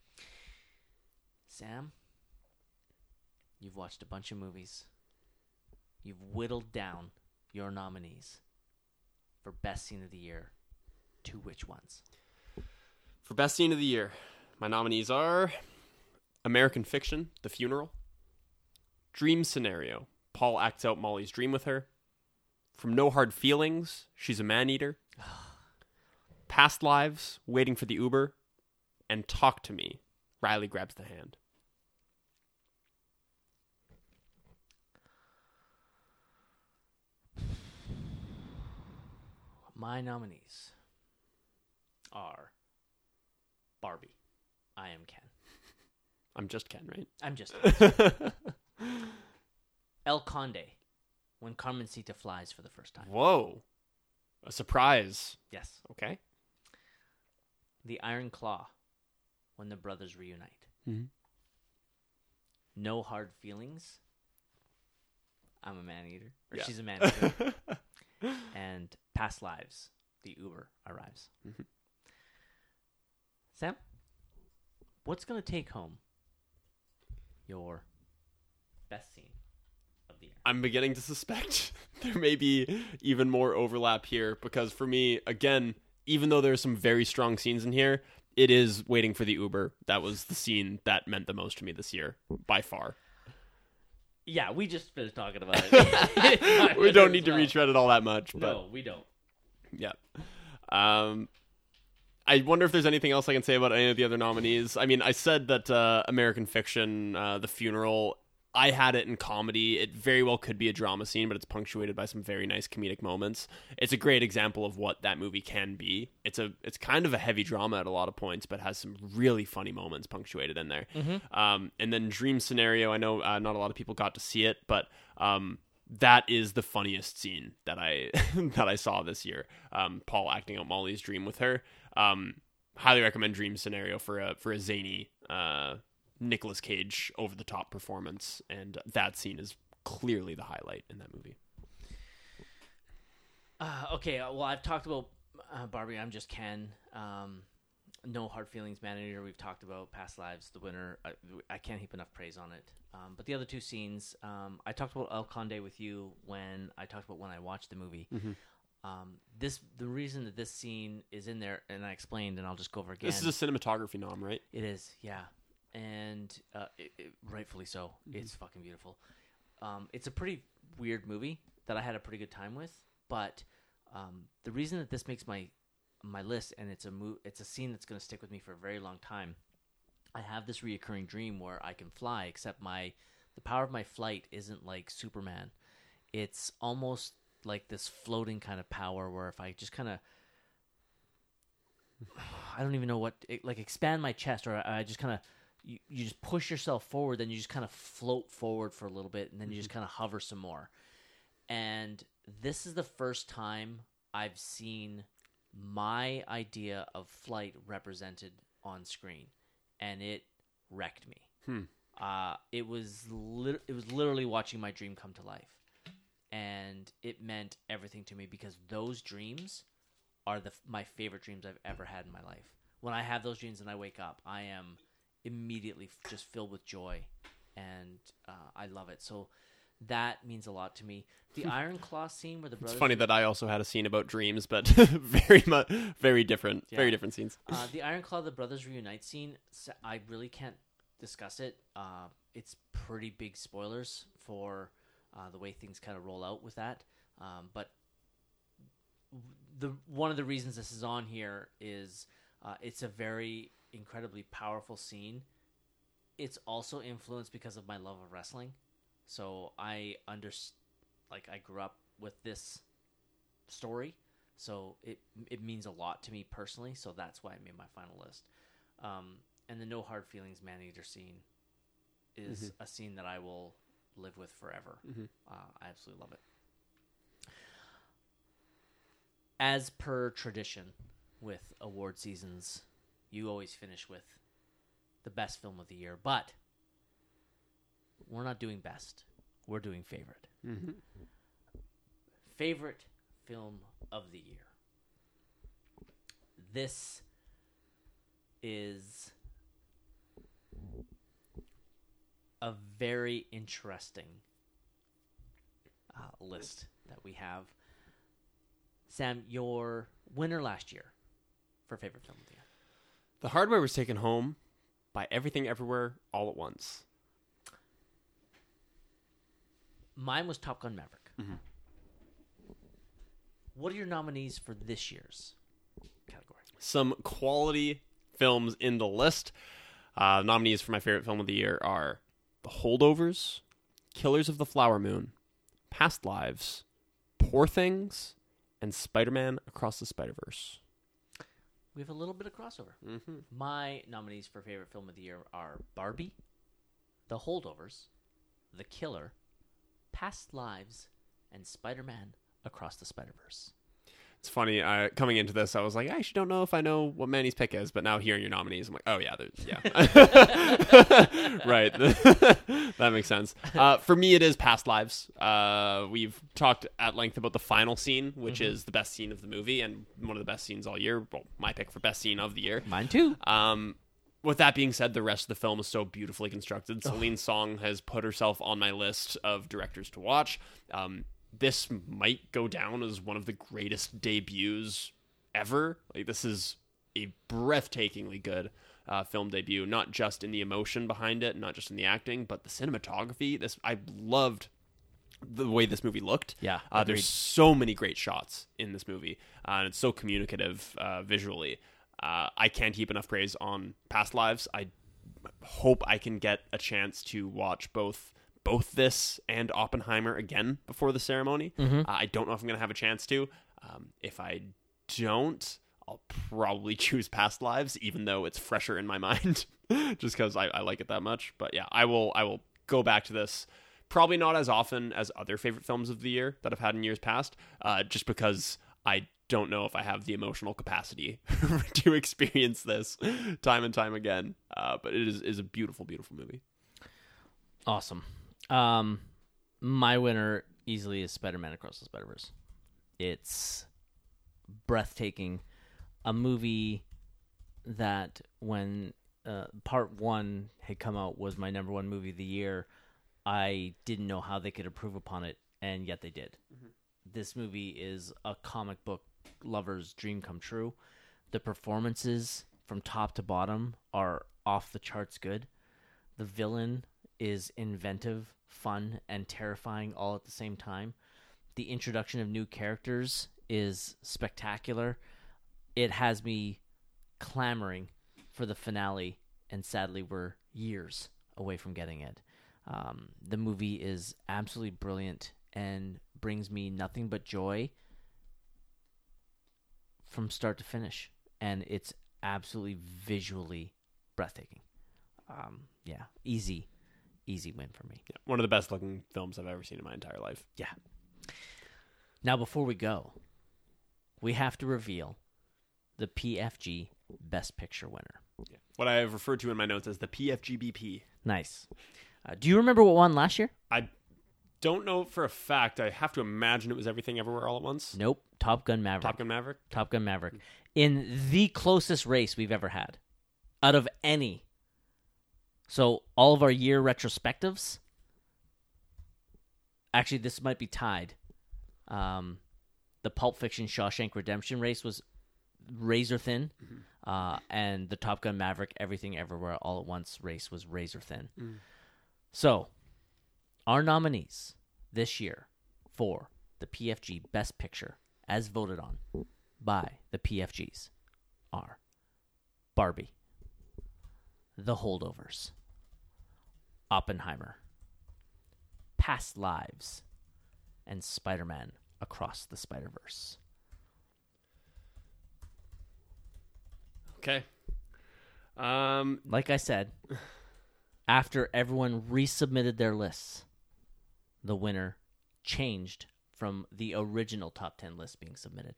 Sam, you've watched a bunch of movies. You've whittled down your nominees for Best Scene of the Year to which ones? For Best Scene of the Year, my nominees are American Fiction, The Funeral, Dream Scenario, Paul acts out Molly's dream with her, From No Hard Feelings, She's a Man-Eater, Past Lives, Waiting for the Uber, and Talk to Me, Riley Grabs the Hand. My nominees are Barbie, I Am Ken. I'm just Ken, right? I'm just El Conde, When Carmencita Flies for the first time. Whoa. A surprise. Yes. Okay. The Iron Claw, When the Brothers Reunite. Mm-hmm. No Hard Feelings, I'm a Man-Eater. Or Yeah. She's a Man-Eater. And Past Lives, The Uber Arrives. Mm-hmm. Sam, what's going to take home your best scene of the year? I'm beginning to suspect there may be even more overlap here because for me, again, even though there's some very strong scenes in here, it is Waiting for the Uber. That was the scene that meant the most to me this year, by far. Yeah, we just finished talking about it. We don't need to retread it all that much. But No, we don't. yeah. Um, I wonder if there's anything else I can say about any of the other nominees. I mean, I said that uh, American Fiction, uh, The Funeral, I had it in comedy. It very well could be a drama scene, but it's punctuated by some very nice comedic moments. It's a great example of what that movie can be. It's a it's kind of a heavy drama at a lot of points, but has some really funny moments punctuated in there. Mm-hmm. Um, and then Dream Scenario, I know uh, not a lot of people got to see it, but um, that is the funniest scene that I that I saw this year. Um, Paul acting out Molly's dream with her. Um, highly recommend Dream Scenario for a for a zany uh, Nicolas Cage over the top performance, and that scene is clearly the highlight in that movie. Uh, okay, well, I've talked about uh, Barbie. I'm Just Ken. Um, No Hard Feelings, Maneater. We've talked about Past Lives, The Winner. I, I can't heap enough praise on it. Um, but the other two scenes, um, I talked about El Conde with you when I talked about when I watched the movie. Mm-hmm. Um, this the reason that this scene is in there, and I explained, and I'll just go over again. This is a cinematography nom, right? It is, yeah, and uh, it, it, rightfully so. Mm-hmm. It's fucking beautiful. Um, it's a pretty weird movie that I had a pretty good time with, but um, the reason that this makes my my list, and it's a mo- it's a scene that's going to stick with me for a very long time. I have this reoccurring dream where I can fly, except my the power of my flight isn't like Superman. It's almost like this floating kind of power where if I just kind of I don't even know what like expand my chest, or I just kind of you, you just push yourself forward, then you just kind of float forward for a little bit, and then you just kind of hover some more. And this is the first time I've seen my idea of flight represented on screen, and it wrecked me. Hmm. Uh, it was lit- it was literally watching my dream come to life, and it meant everything to me because those dreams are the my favorite dreams I've ever had in my life. When I have those dreams and I wake up, I am immediately f- just filled with joy, and uh, I love it. So that means a lot to me. The Iron Claw scene where the brothers... It's funny that I also had a scene about dreams, but very much, very different, Yeah. very different scenes. Uh, the Iron Claw, the brothers reunite scene, I really can't discuss it. Uh, it's pretty big spoilers for uh, the way things kind of roll out with that. Um, but the one of the reasons this is on here is uh, it's a very incredibly powerful scene. It's also influenced because of my love of wrestling. So I understand. Like, I grew up with this story, so it it means a lot to me personally, so that's why I made my final list. Um, and the No Hard Feelings Maneater scene is Mm-hmm. a scene that I will live with forever. Mm-hmm. Uh, I absolutely love it. As per tradition with award seasons, you always finish with the best film of the year, but we're not doing best. We're doing favorite. Mm-hmm. Favorite film of the year. This is a very interesting uh, list that we have. Sam, your winner last year for favorite film of the year. The Hardware was taken home by Everything Everywhere All at Once. Mine was Top Gun Maverick. Mm-hmm. What are your nominees for this year's category? Some quality films in the list. Uh, nominees for my favorite film of the year are The Holdovers, Killers of the Flower Moon, Past Lives, Poor Things, and Spider-Man Across the Spider-Verse. We have a little bit of crossover. Mm-hmm. My nominees for favorite film of the year are Barbie, The Holdovers, The Killer, Past Lives, and Spider-Man Across the Spider-Verse. It's funny, uh, coming into this, I was like, I actually don't know if I know what Manny's pick is, but now hearing your nominees, I'm like, oh, yeah, yeah. Right. That makes sense. Uh, for me, it is Past Lives. Uh, we've talked at length about the final scene, which Mm-hmm. is the best scene of the movie and one of the best scenes all year. Well, my pick for best scene of the year. Mine too. Um, with that being said, the rest of the film is so beautifully constructed. Celine Song has put herself on my list of directors to watch. Um, this might go down as one of the greatest debuts ever. Like, this is a breathtakingly good uh, film debut, not just in the emotion behind it, not just in the acting, but the cinematography. This I loved the way this movie looked. Yeah, uh, agreed. there's so many great shots in this movie, uh, and it's so communicative uh, visually. Uh, I can't heap enough praise on Past Lives. I hope I can get a chance to watch both both this and Oppenheimer again before the ceremony. Mm-hmm. Uh, I don't know if I'm going to have a chance to. Um, if I don't, I'll probably choose Past Lives, even though it's fresher in my mind, just because I, I like it that much. But yeah, I will I will go back to this. Probably not as often as other favorite films of the year that I've had in years past, uh, just because I don't know if I have the emotional capacity to experience this time and time again. Uh, but it is, is a beautiful, beautiful movie. Awesome. Um, my winner easily is Spider-Man Across the Spider-Verse. It's breathtaking. A movie that when uh, part one had come out was my number one movie of the year. I didn't know how they could improve upon it, and yet they did. Mm-hmm. This movie is a comic book lover's dream come true. The performances from top to bottom are off the charts good. The villain is inventive, fun, and terrifying all at the same time. The introduction of new characters is spectacular. It has me clamoring for the finale, and sadly we're years away from getting it. Um, the movie is absolutely brilliant and brings me nothing but joy from start to finish, and it's absolutely visually breathtaking. Um, yeah, easy, easy win for me. Yeah, one of the best looking films I've ever seen in my entire life. Yeah. Now, before we go, we have to reveal the P F G Best Picture winner. Yeah. What I have referred to in my notes as the P F G B P. Nice. Uh, do you remember what won last year? I don't know for a fact. I have to imagine it was Everything Everywhere All at Once. Nope. Top Gun Maverick. Top Gun Maverick? Top Gun Maverick. In the closest race we've ever had. Out of any. So, all of our year retrospectives. Actually, this might be tied. Um, the Pulp Fiction Shawshank Redemption race was razor thin. Mm-hmm. Uh, and the Top Gun Maverick Everything Everywhere All at Once race was razor thin. Mm. So, our nominees this year for the P F G Best Picture, as voted on by the P F Gs, are Barbie, The Holdovers, Oppenheimer, Past Lives, and Spider-Man Across the Spider-Verse. Okay. Um, like I said, after everyone resubmitted their lists, the winner changed from the original top ten list being submitted.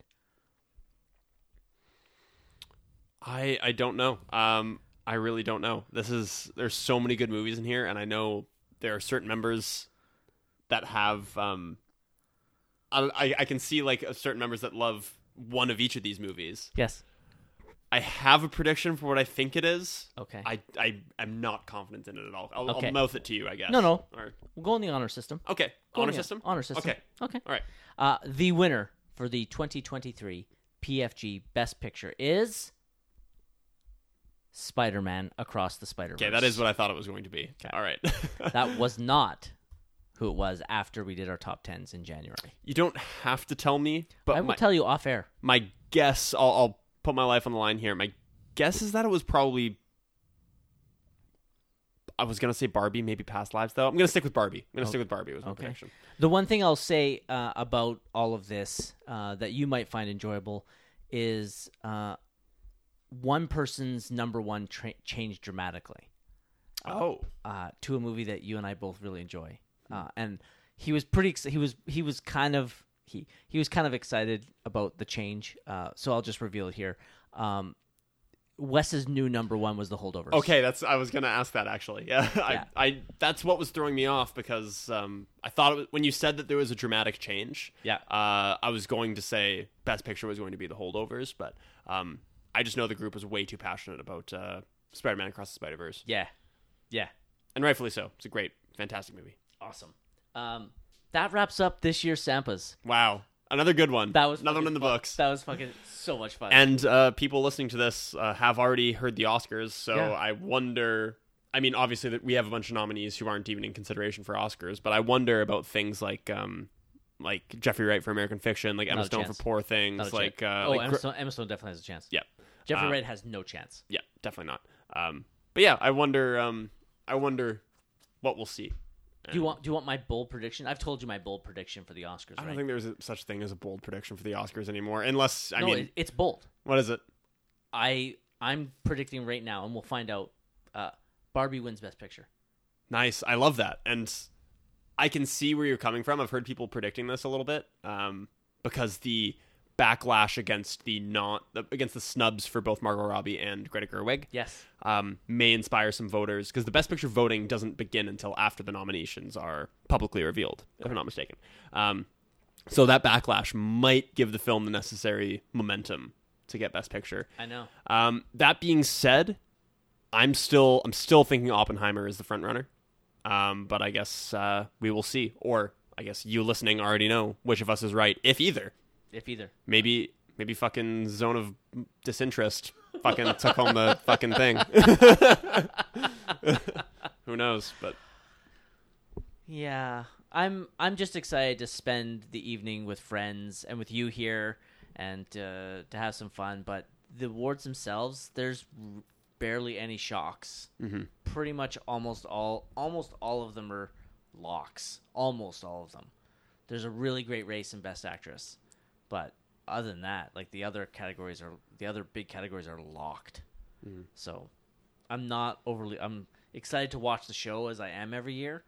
I I don't know. Um, I really don't know. This is there's so many good movies in here, and I know there are certain members that have. Um, I I can see like certain members that love one of each of these movies. Yes. I have a prediction for what I think it is. Okay. I I am not confident in it at all. I'll, okay. I'll mouth it to you, I guess. No, no. Or, we'll go in the honor system. Okay. Go honor the, system? Honor system. Okay. Okay. All right. Uh, the winner for the twenty twenty-three P F G Best Picture is Spider-Man Across the Spider-Verse. Okay, that is what I thought it was going to be. Okay. All right. That was not who it was after we did our top tens in January. You don't have to tell me, but I will my, tell you off air. My guess, I'll, I'll put my life on the line here. My guess is that it was probably, I was going to say Barbie, maybe Past Lives, though. I'm going to stick with Barbie. I'm going to okay. stick with Barbie was my okay. prediction. The one thing I'll say uh, about all of this uh, that you might find enjoyable is uh, one person's number one tra- changed dramatically. Oh. Uh, to a movie that you and I both really enjoy. Uh, and he was pretty, ex- he was, he was kind of, he, he was kind of excited about the change. Uh, so I'll just reveal it here. Um, Wes's new number one was The Holdovers. Okay, that's I was gonna ask that actually. Yeah, yeah. I, I that's what was throwing me off because um, I thought it was, when you said that there was a dramatic change. Yeah, uh, I was going to say Best Picture was going to be The Holdovers, but um, I just know the group was way too passionate about uh, Spider-Man Across the Spider-Verse. Yeah, yeah, and rightfully so. It's a great, fantastic movie. Awesome. Um, that wraps up this year's Sampas. Wow. Another good one. That was another one in the fun. books. That was fucking so much fun. And uh, people listening to this uh, have already heard the Oscars, so yeah. I wonder. I mean, obviously, that we have a bunch of nominees who aren't even in consideration for Oscars, but I wonder about things like, um, like Jeffrey Wright for American Fiction, like Emma Not a Stone chance. for Poor Things, like uh, oh, like Emma, Gr- Stone, Emma Stone definitely has a chance. Yeah, Jeffrey uh, Wright has no chance. Yeah, definitely not. Um, but yeah, I wonder. Um, I wonder what we'll see Do you want do you want my bold prediction? I've told you my bold prediction for the Oscars. I don't right? think there's a, such thing as a bold prediction for the Oscars anymore, unless I no, mean, it, it's bold. what is it? I I'm predicting right now, and we'll find out. Uh, Barbie wins Best Picture. Nice, I love that, and I can see where you're coming from. I've heard people predicting this a little bit, um, because the backlash against the not against the snubs for both Margot Robbie and Greta Gerwig, Yes. um, may inspire some voters, because the Best Picture voting doesn't begin until after the nominations are publicly revealed, if I'm not mistaken. Um, so that backlash might give the film the necessary momentum to get Best Picture. I know. Um, that being said, I'm still I'm still thinking Oppenheimer is the front runner, um, but I guess uh, we will see. Or I guess you listening already know which of us is right, if either. If either. Maybe maybe fucking Zone of Disinterest fucking took home the fucking thing. Who knows? But Yeah, I'm I'm just excited to spend the evening with friends and with you here, and uh, to have some fun. But the awards themselves, there's r- barely any shocks. mm-hmm. Pretty much almost all almost all of them are locks. Almost all of them. There's a really great race in Best Actress, but other than that, like the other categories are the other big categories are locked. Mhm. So I'm not overly. I'm excited to watch the show as I am every year.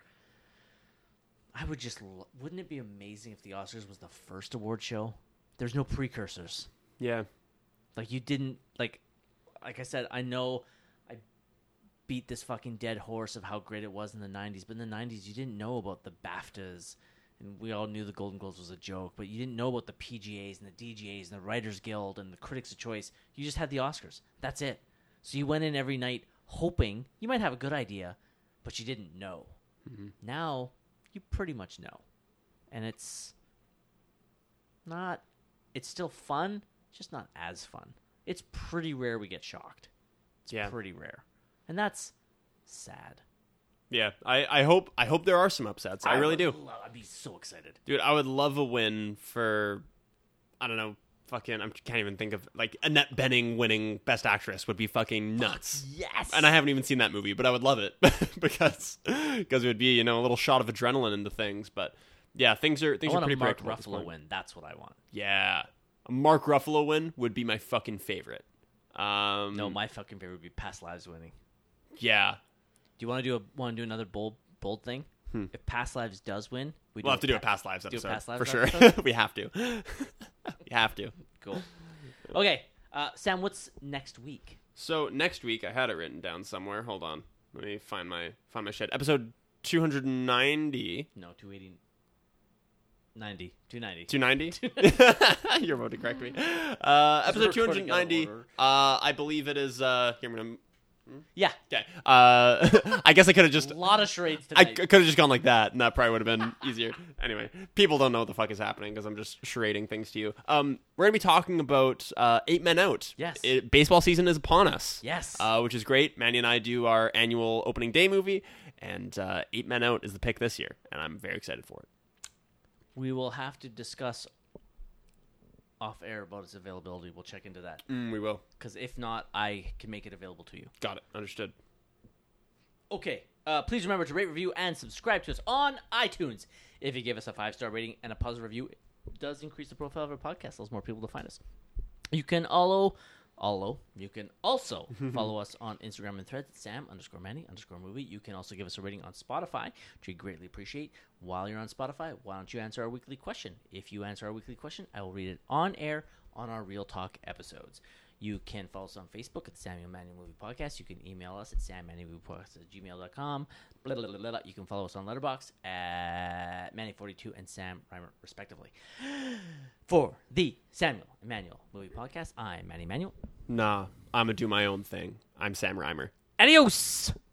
I would just. lo- Wouldn't it be amazing if the Oscars was the first award show? There's no precursors. yeah, Like you didn't like. Like I said, I know I beat this fucking dead horse of how great it was in the nineties, but in the nineties you didn't know about the BAFTAs, and we all knew the Golden Globes was a joke, but you didn't know about the P G As and the D G As and the Writers Guild and the Critics of Choice. You just had the Oscars. That's it. So you went in every night hoping you might have a good idea, but you didn't know. mm-hmm. Now you pretty much know, and it's not. It's still fun, just not as fun. It's pretty rare we get shocked. It's Yeah. pretty rare, and that's sad. yeah. I, I hope I hope there are some upsets. I, really would do. lo- I'd be so excited. Dude, I would love a win for, I don't know, fucking, I can't even think of, like, Annette Bening winning Best Actress would be fucking nuts. Yes, And I haven't even seen that movie, but I would love it because because it would be, you know, a little shot of adrenaline into things. But yeah, things are things I are want pretty a Mark predictable at this Ruffalo point. win. That's what I want. Yeah, a Mark Ruffalo win would be my fucking favorite. Um, No, my fucking favorite would be Past Lives winning. yeah, Do you want to do a want to do another bold bold thing? Hmm. If Past Lives does win, we we'll have to do a pa- past lives do a episode Past Lives for sure. episode? We have to. We have to. Cool. Okay, uh, Sam, what's next week? So next week, I had it written down somewhere. Hold on, let me find my find my shit. Episode two hundred ninety. No, two eighty. ninety. two ninety. two ninety? You're about to correct me. Uh, episode We're two recording out of ninety. order. Uh, I believe it is. Uh, here, I'm gonna. Yeah, Okay. Uh, I guess I could have just. a lot of charades I tonight. could have just gone like that, and that probably would have been easier. Anyway, people don't know what the fuck is happening because I'm just charading things to you. Um, we're gonna be talking about uh, Eight Men Out. Yes. It, baseball season is upon us. Yes. Uh, which is great. Manny and I do our annual opening day movie, and uh, Eight Men Out is the pick this year, and I'm very excited for it. We will have to discuss off air about its availability. We'll check into that. Mm, we will. Because if not, I can make it available to you. Got it. Understood. Okay. Uh, please remember to rate, review, and subscribe to us on iTunes. If you give us a five-star rating and a positive review, it does increase the profile of our podcast. Allows more people to find us. You can follow, follow. You can also follow us on Instagram and Threads at Sam underscore Manny underscore movie. You can also give us a rating on Spotify, which we greatly appreciate. While you're on Spotify, why don't you answer our weekly question? If you answer our weekly question, I will read it on air on our Real Talk episodes. You can follow us on Facebook at the Samuel Manuel Movie Podcast. You can email us at sammanuelmoviepodcast at gmail dot com. Blah, blah, blah, blah, blah. You can follow us on Letterboxd at Manny forty-two and Sam Reimer, respectively. For the Samuel Emmanuel Movie Podcast, I'm Manny Manuel. Nah, I'm gonna do my own thing. I'm Sam Reimer. Adios!